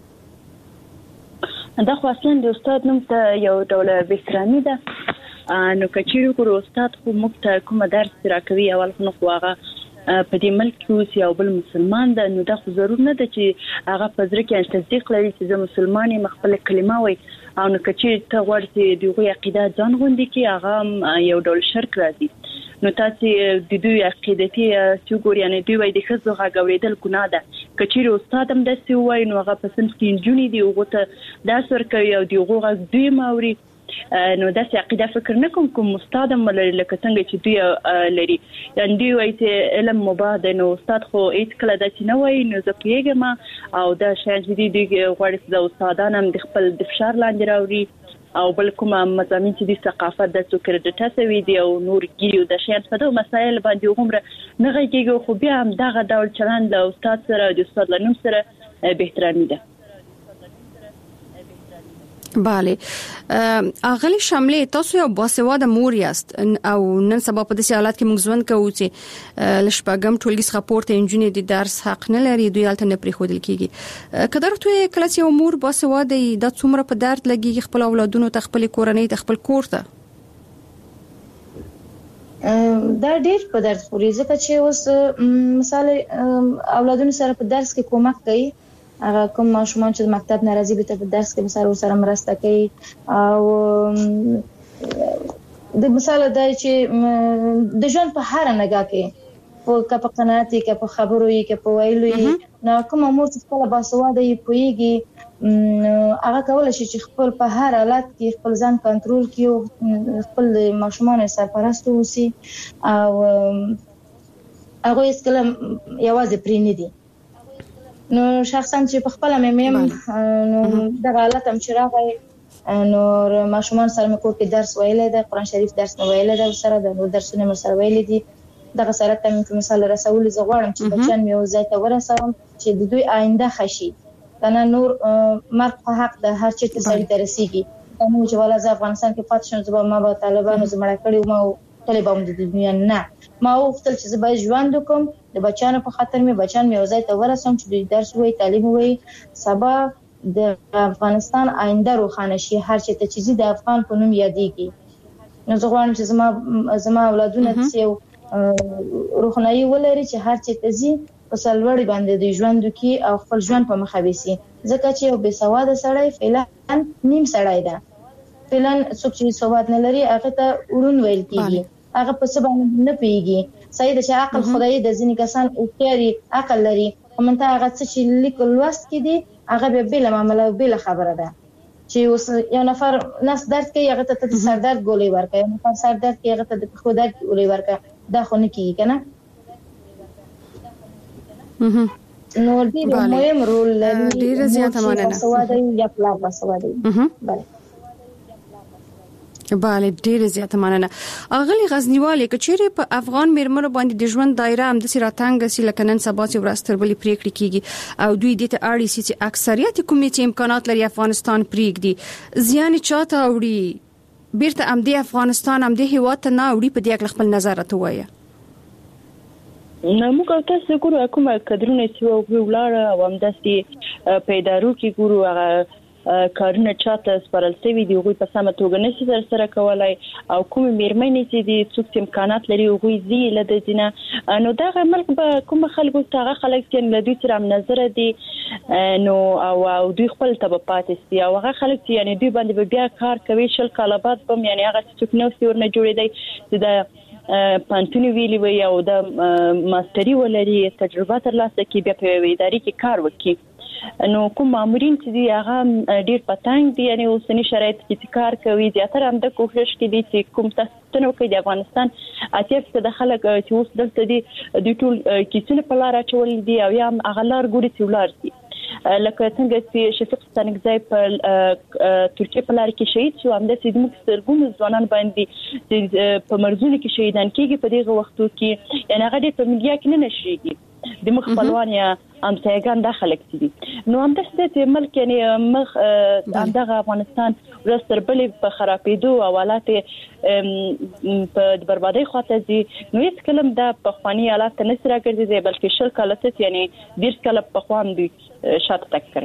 دا خو اصلا د استاد نوم ته یو ډول بهترامي ده نو کچېرو ګورو استاد خو موږ ته کوم درس راکوي اول خو هغه په دې ملک کې یو بل مسلمان ده نو دا خو ضرور نه ده چې هغه په ځر کې تصدیق لري چې زه مسلمان یم خپل کلمه وای او نو کچې ته ورته دغه عقیده ځان غوندي کې هغه یو ډول شرک راځي نو تاسو د دوی عقیدتي څوګور یعنی دوی وای د خزو غاوریدل ګناه ده کچې استاد هم د سی وای نو هغه په سم کې جونی دی او ته دا سر کوي او دغه غږ دوی ماوري نو دا عقیده فکر نه کوم استاد مل لکه څنګه چې دوی لري یعنی دوی وایي چې علم مباد نو استاد خو هیڅ کله د چې نه وایي نو زه پیګم او دا شاید دې غوړي د استادانو هم د خپل د فشار لاندې راوړي او بل کوم مضامین چې د ثقافت د څوکر د تاسوي دی او نور ګیو د شاید په دوه مسایل باندې عمره نه غږیږي خو بیا هم دغه ډول چلند د استاد سره د استاد لنوم سره بهترامي ده bale اغلی شاملې تاسو یو باسواده مور یاست او نن سبا په داسې حالت کې موږ ژوند کوو چې لشپږم ټولګي څخه پورته انجونې د درس حق نه لري دوی الته نه پرې خودل کیږي کله ته کله چې امور باسواده د څومره په درد لګي خپل اولادونو ته خپل کورنۍ ته خپل کور ته دا ډېر په درد خوري ځکه چې اوس مثال اولادونو سره په درس کې کومک کوي هغه کوم ماشومان چې مکتب ناراضي به په درس کې مثال سره مرسته کوي او د مثال دا چې د ژوند په هر نګاه کې په قناعت کې په خبرو کې په ویلو نو کوم امور چې خپل باسواده یې پويږي هغه کولای شي چې خپل په هر حالت کې خپل ځان کنټرول کړي او خپل ماشومان سرپرست اوسي او هغه هیڅ کله یوازې پرې نه دي نو شخصا چې په خپل مې نو د حالت هم چې راغی نو ماشومان سره مې کور کې درس ویلې ده قرآن شریف درس مې ویلې ده سره د نور درسونه مې سره ویلې دي دغه سره تم په مثال رسول زغوارم چې بچان مې وځي ته ورسوم چې د دوی آینده خشي کنه نور مرګ په حق د هر چا ته سړی ترسيږي نو چې ولا ز افغانستان کې پات شون زما به طالبانو زمړه کړي ما طالبانو د دنیا نه ما وختل چې زما ژوند کوم د بچانو په خاطر مې بچان مې وځي ته ورسوم چې دوی درس وایي تعلیم وایي سبا د افغانستان آینده روښانه شي هر چا ته چې د افغان په نوم یادېږي نو زه غواړم چې زما اولادونه چې روښنايي ولري چې هر څه تزي په سلوړی باندې د ژوند کې او خپل ژوند په مخه ويسي ځکه چې یو بے سواده سړی فعلا نیم سړی ده فعلا څوک چې سواد نه لري هغه ته ورون ویل کیږي هغه په څه باندې نه پیږي صحیح ده چې عقل خدای د ځینې کسان او کیاري عقل لري کومنته هغه څه چې لیکل لوست کړي هغه به بل معاملې بل خبره ده چې اوس یو نفر نس درد کوي هغه ته د سر درد ګولې ورکړي نو په سر درد کې هغه ته د خو درد ګولې ورکړي دا خو نه کیږي کنه نو دې مهم رول لري ډیر زیاته مننه سواده یا پلا بسواده بله ډیر زیاته مننه اغلی غزنیواله کچېره په افغان میرمنو باندې د ژوند دایره هم د سراتنګ سي لکنن سبا چې ورستر بلی پریکړه کیږي او دوی د ته اړ سي چې اکثریت کومې چې امکانات لري افغانستان پریږدي زیان چاته وړي بیرته ام دی افغانستان ام دی هیواد ته نه وړي په دې کې خپل نظر راټوي نو موږ تاسو ګورو کومه کډرونه چې ولاړ او هم داسي پیدارو کې ګورو هغه کارونه چاته سپارل شوی دی غوي په سمه توګه نشي سره کولای او کوم میرمنې چې د څوک امکانات لري غوي زی له د دینه نو دا ملک به کوم خلکو څنګه خلک چې له دوی سره نظر دي نو او دوی خپل تبعات سي او هغه خلک چې یعنی دوی باندې بیا کار کوي شل کاله بعد هم یعنی هغه څوک نو ورنه جوړې دی د پانتونی ویلی وی او د ماستری ولري تجربه ترلاسه کی بیا په ادارې کې کار وکړي نو کوم مامورین چې دی هغه ډیر پتنګ دي یعنی اوسنی شرایط کې کار کوي زیاتره هم د کوشش کوي چې کوم تاسو نو کې د افغانستان اتیف څخه د خلک چې اوس دلته دي د ټول کیسونه په لار اچول دي او یا اغلار ګوري چې ولار دي لکه څنګه چې شفیق ستانګزای په ترکیه په لار کې شهید شو هم د سیدمو سترګو ځوانان باندې په مرزونه کې شهیدان کېږي په دغه وختو کې یعنی هغه په میډیا کې نه نشریږي د مخ خپلوان یا امسایګان داخله کړي نو هم د ملک یعنی مخ دغه افغانستان ورستر بلې په خرابېدو او حالات په بربادۍ خاطر دي نو هیڅ کلم د پخوانی حالات نه سره ګرځي بلکې شل کاله یعنی ډیر کله په خوان دي شاته تک کړي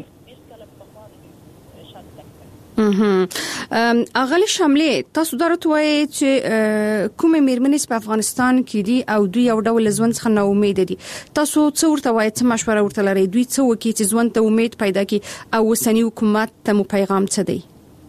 اغلی شاملې تاسو درته وایي چې کومه میرمنې په افغانستان کې دي او دوی یو ډول ژوند څخه نه امید دي تاسو څه ورته وایي څه مشوره ورته لري دوی څه وکړي چې ژوند ته امید پیدا کړي او وسنی حکومت ته مو پیغام څه دی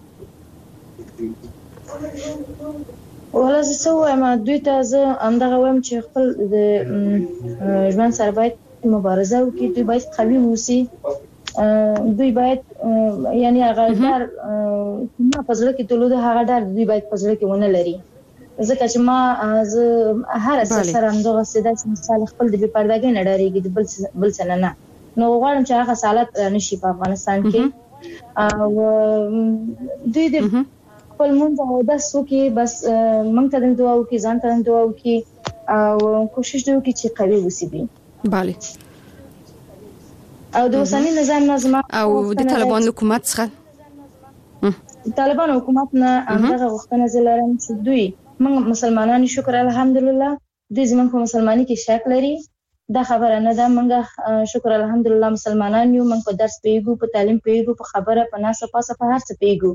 ولازم څه وایم دوی ته زه همدغه وایم چې خپل د ژوند سره باید مبارزه وکړي دوی باید قوي اوسي دوی باید یعنی هغه در ما پزړه کې تلو د هغه در دوی باید پزړه کې ونه لري ځکه چې ما از هر سره همدغه سیده چې مثال خپل د پردګۍ نه ډاریږي د بل څه نه نو غواړم چې هغه حالت نشي په افغانستان کې او دوی د خپل مونږ او د سوکي بس مونږ ته د دعا وکي ځان ته د دعا وکي او کوشش وکي چې قوي وسی bale او د اوسنی نظام نظم او د طالبان حکومت څخه طالبان حکومت نه هغه وختونه زلارم چې دوی موږ مسلمانان شکر الحمدلله دوی زموږ په مسلمانۍ کې شک لري دا خبره نه ده موږ شکر الحمدلله مسلمانان یو موږ په درس پیګو په تعلیم پیګو په خبره په ناسه پاسه په هر څه پیګو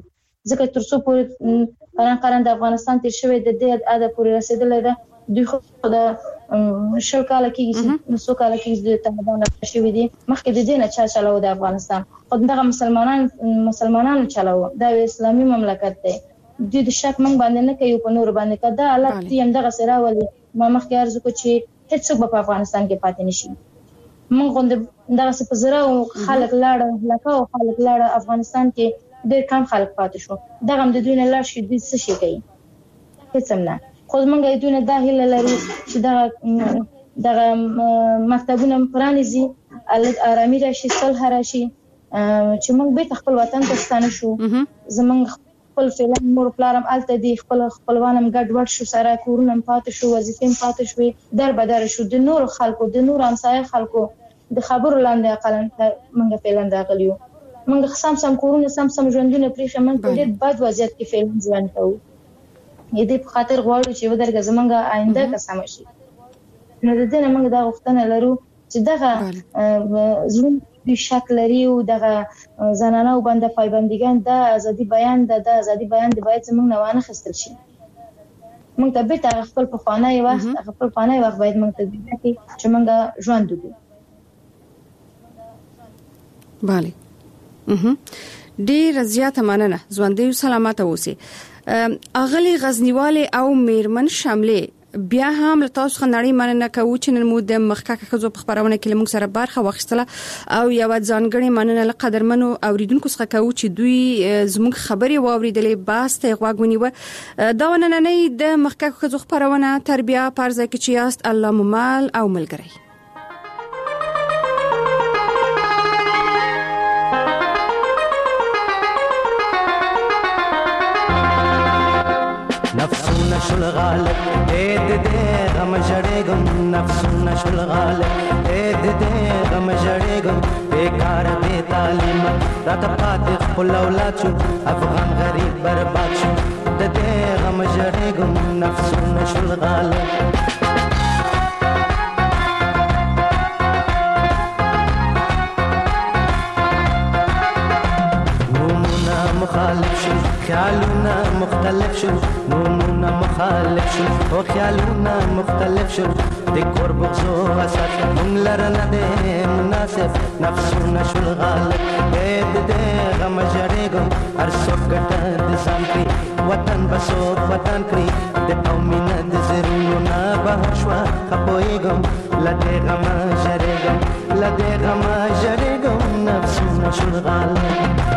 ځکه ترڅو پورې قرن د افغانستان تیر شوی د دې اده پورې رسیدل ده دوی خو د شل کال کې نو کال کې د طالبان شوی دي مخکې د دې نه چلاو د افغانستان خو دغه مسلمانانو چلاو دا اسلامي مملکت دی دوی د شک من باندې نه کوي په نور باندې کدا الله دې هم دغه سره ولي ما مخکې ارزو کو چې هیڅ په افغانستان کې پاتې نشي موږ غوند دغه څه په زړه او خلک لاړ افغانستان کې ډېر کم خلک پاتې شو دغه د دوی نه لاړ شي د څه شي کوي هیڅ نه خو موږ دوی نه د هیله لرو چې دغه مکتبونه پرانیزي آرامي راشي صلح راشي چې موږ به خپل وطن ته ستانه شو زمونږ خپل فعلان مور پلارم الته دي خپلوانم ګډ وډ شو سره کورونم پاتې شو وظیفې پاتې شوې در بدر شو د نور خلکو د نور همسایه خلکو د خبرو لاندې اقلن موږ فعلان راغلیو موږ سم کورونه سم ژوندونه پرې موږ په ډېر بد وضعیت کې فعلان ځوان کوو دې په خاطر غواړو چې ودرګه زمونږ آینده قسم شي نو د دې موږ دا غوښتنه لرو چې دغه زموږ د شک لري او دغه زنانه او بنده پایبندګان د ازادي بیان د ازادي بیان د باید زموږ نوانه خستل شي موږ ته به خپل په خوانای وخت باید موږ ته دې چې موږ ژوند وکړو bale ډیر زیاته مننه ژوندۍ سلامت اوسئ اغلی غزنیواله او میرمن شامله بیا هم له تاسو خنړی مننه کوو چې نن مو د مخککه خزو په خبرونه کې موږ سره برخه واخیستله او یو ځانګړي مننه له قدرمنو اوریدونکو څخه کوو چې دوی زموږ خبري واوریدلې باسته غوښنیو دا ونننې د مخککه خزو خبرونه تربیه پرځه کې چې است الله ممال او ملګری نفسونه شل غالب دې غم جړېګم نفسونه شل غالب دې غم جړېګم بیکار بے تعلیم راته پاتې خپل اولاد شو افغان غریب برباد شو دې غم جړېګم نفسونه شل غالب مخالف شو خیالونه مختلف شو نونونه مخالف شو او خیالونه مختلف شو د کور بغزو اساس مونږ لره نه دی مناسب نفسونه شو غالب دې غم جړېګم هر څوک ګټه د ځان کړي وطن بسو وطن کړي د قومینه د زرونو نه بهر شو خپويګم لدې غم جړېګم نفسونه شو غالب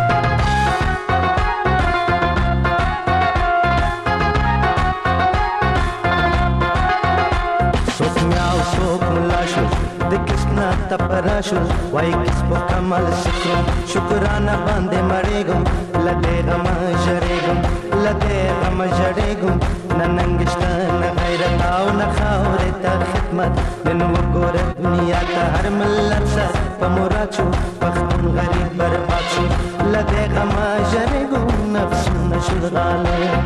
تپراشو وای کس په کمال شکر شکرانه باندې مړېګم لدې غم جړېګم ننګشته نه غیرت او نه خاورې ته خدمت نن وګوره دنیا ته هر ملت سره په مراد شو پښتون غریب برباد شو لدې غم جړېګم نفسونه شو غالب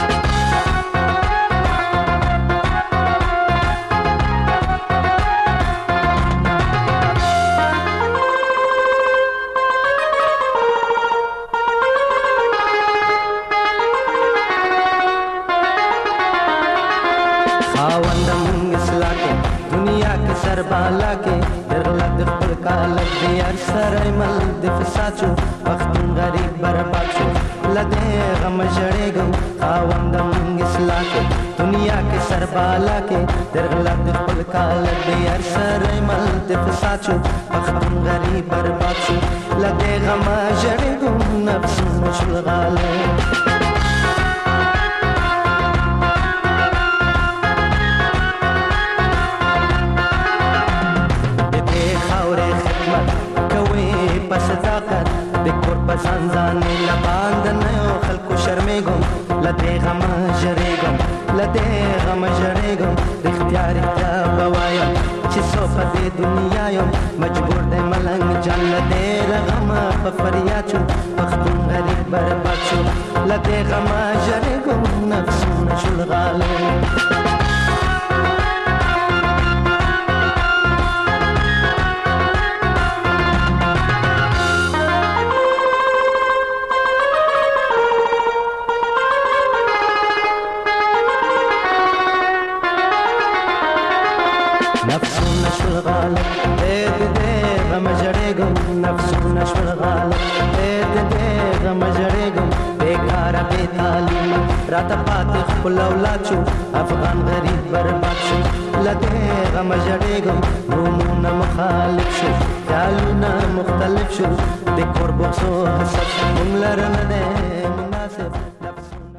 بالا کې درغلا د خپل کال دی هر سره مل د فساد شو پښتون غریب برباد شو لدې غم جړېګم خاوندم اصلاح کې دنیا کې سر بالا کې درغلا د خپل کال دی هر سره مل د فساد شو پښتون غریب برباد شو لدې غم جړېګم نفسونه شو غالب صداقت د کور په ځانځانې لباند نه خلکو شرمېږم لدې غم جړېږم د اختیار بوایم چې څو په دې دنیا یم مجبور دی ملنګ جان لدې غم په فریاد شو پښتون غریب برباد شو لدې غم جړېږم نفسونه شو غالب غالب دې غم جړېګم نفسونه شول غالب دې غم جړېګم بیکاره بې تعلیم راته پاتې خپل اولاد شو افغان غریب برباد شو لدې غم جړېګم نومونه مخالف شو خیالونه مختلف شو د کور بغض او حسد موږ لره نه دی مناسب